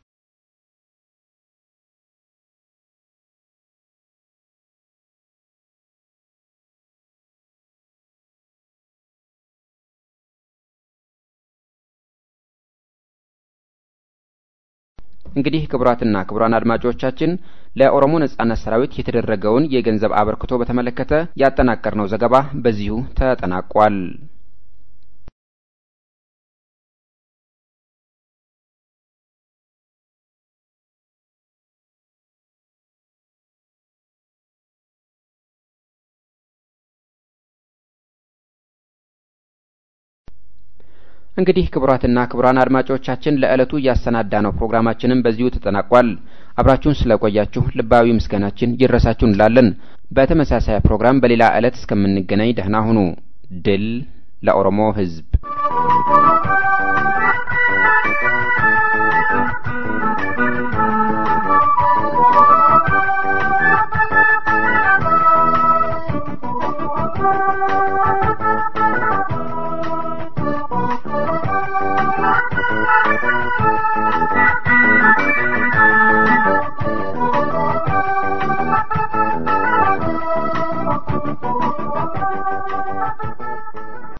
እንግዲህ ክቡራትና ክቡራን አድማጮቻችን ለኦሮሞ ነጻነት ሰራዊት የተደረገውን የገንዘብ አበርክቶ በተመለከተ ያጠናቀርነው ዘገባ በዚሁ ተጠናቋል። እንግዲህ ክቡራትና ክቡራን አድማጮቻችን ለዕለቱ ያሰናዳነው ፕሮግራማችንን በዚሁ ተጠናቋል። አብራችሁን ስለቆያችሁ ልባዊ ምስጋናችን ይድረሳችሁ እንላለን። በተመሳሳይ ፕሮግራም በሌላ ዕለት እስከምንገናኝ ደህና ሁኑ። ድል ለኦሮሞ ህዝብ!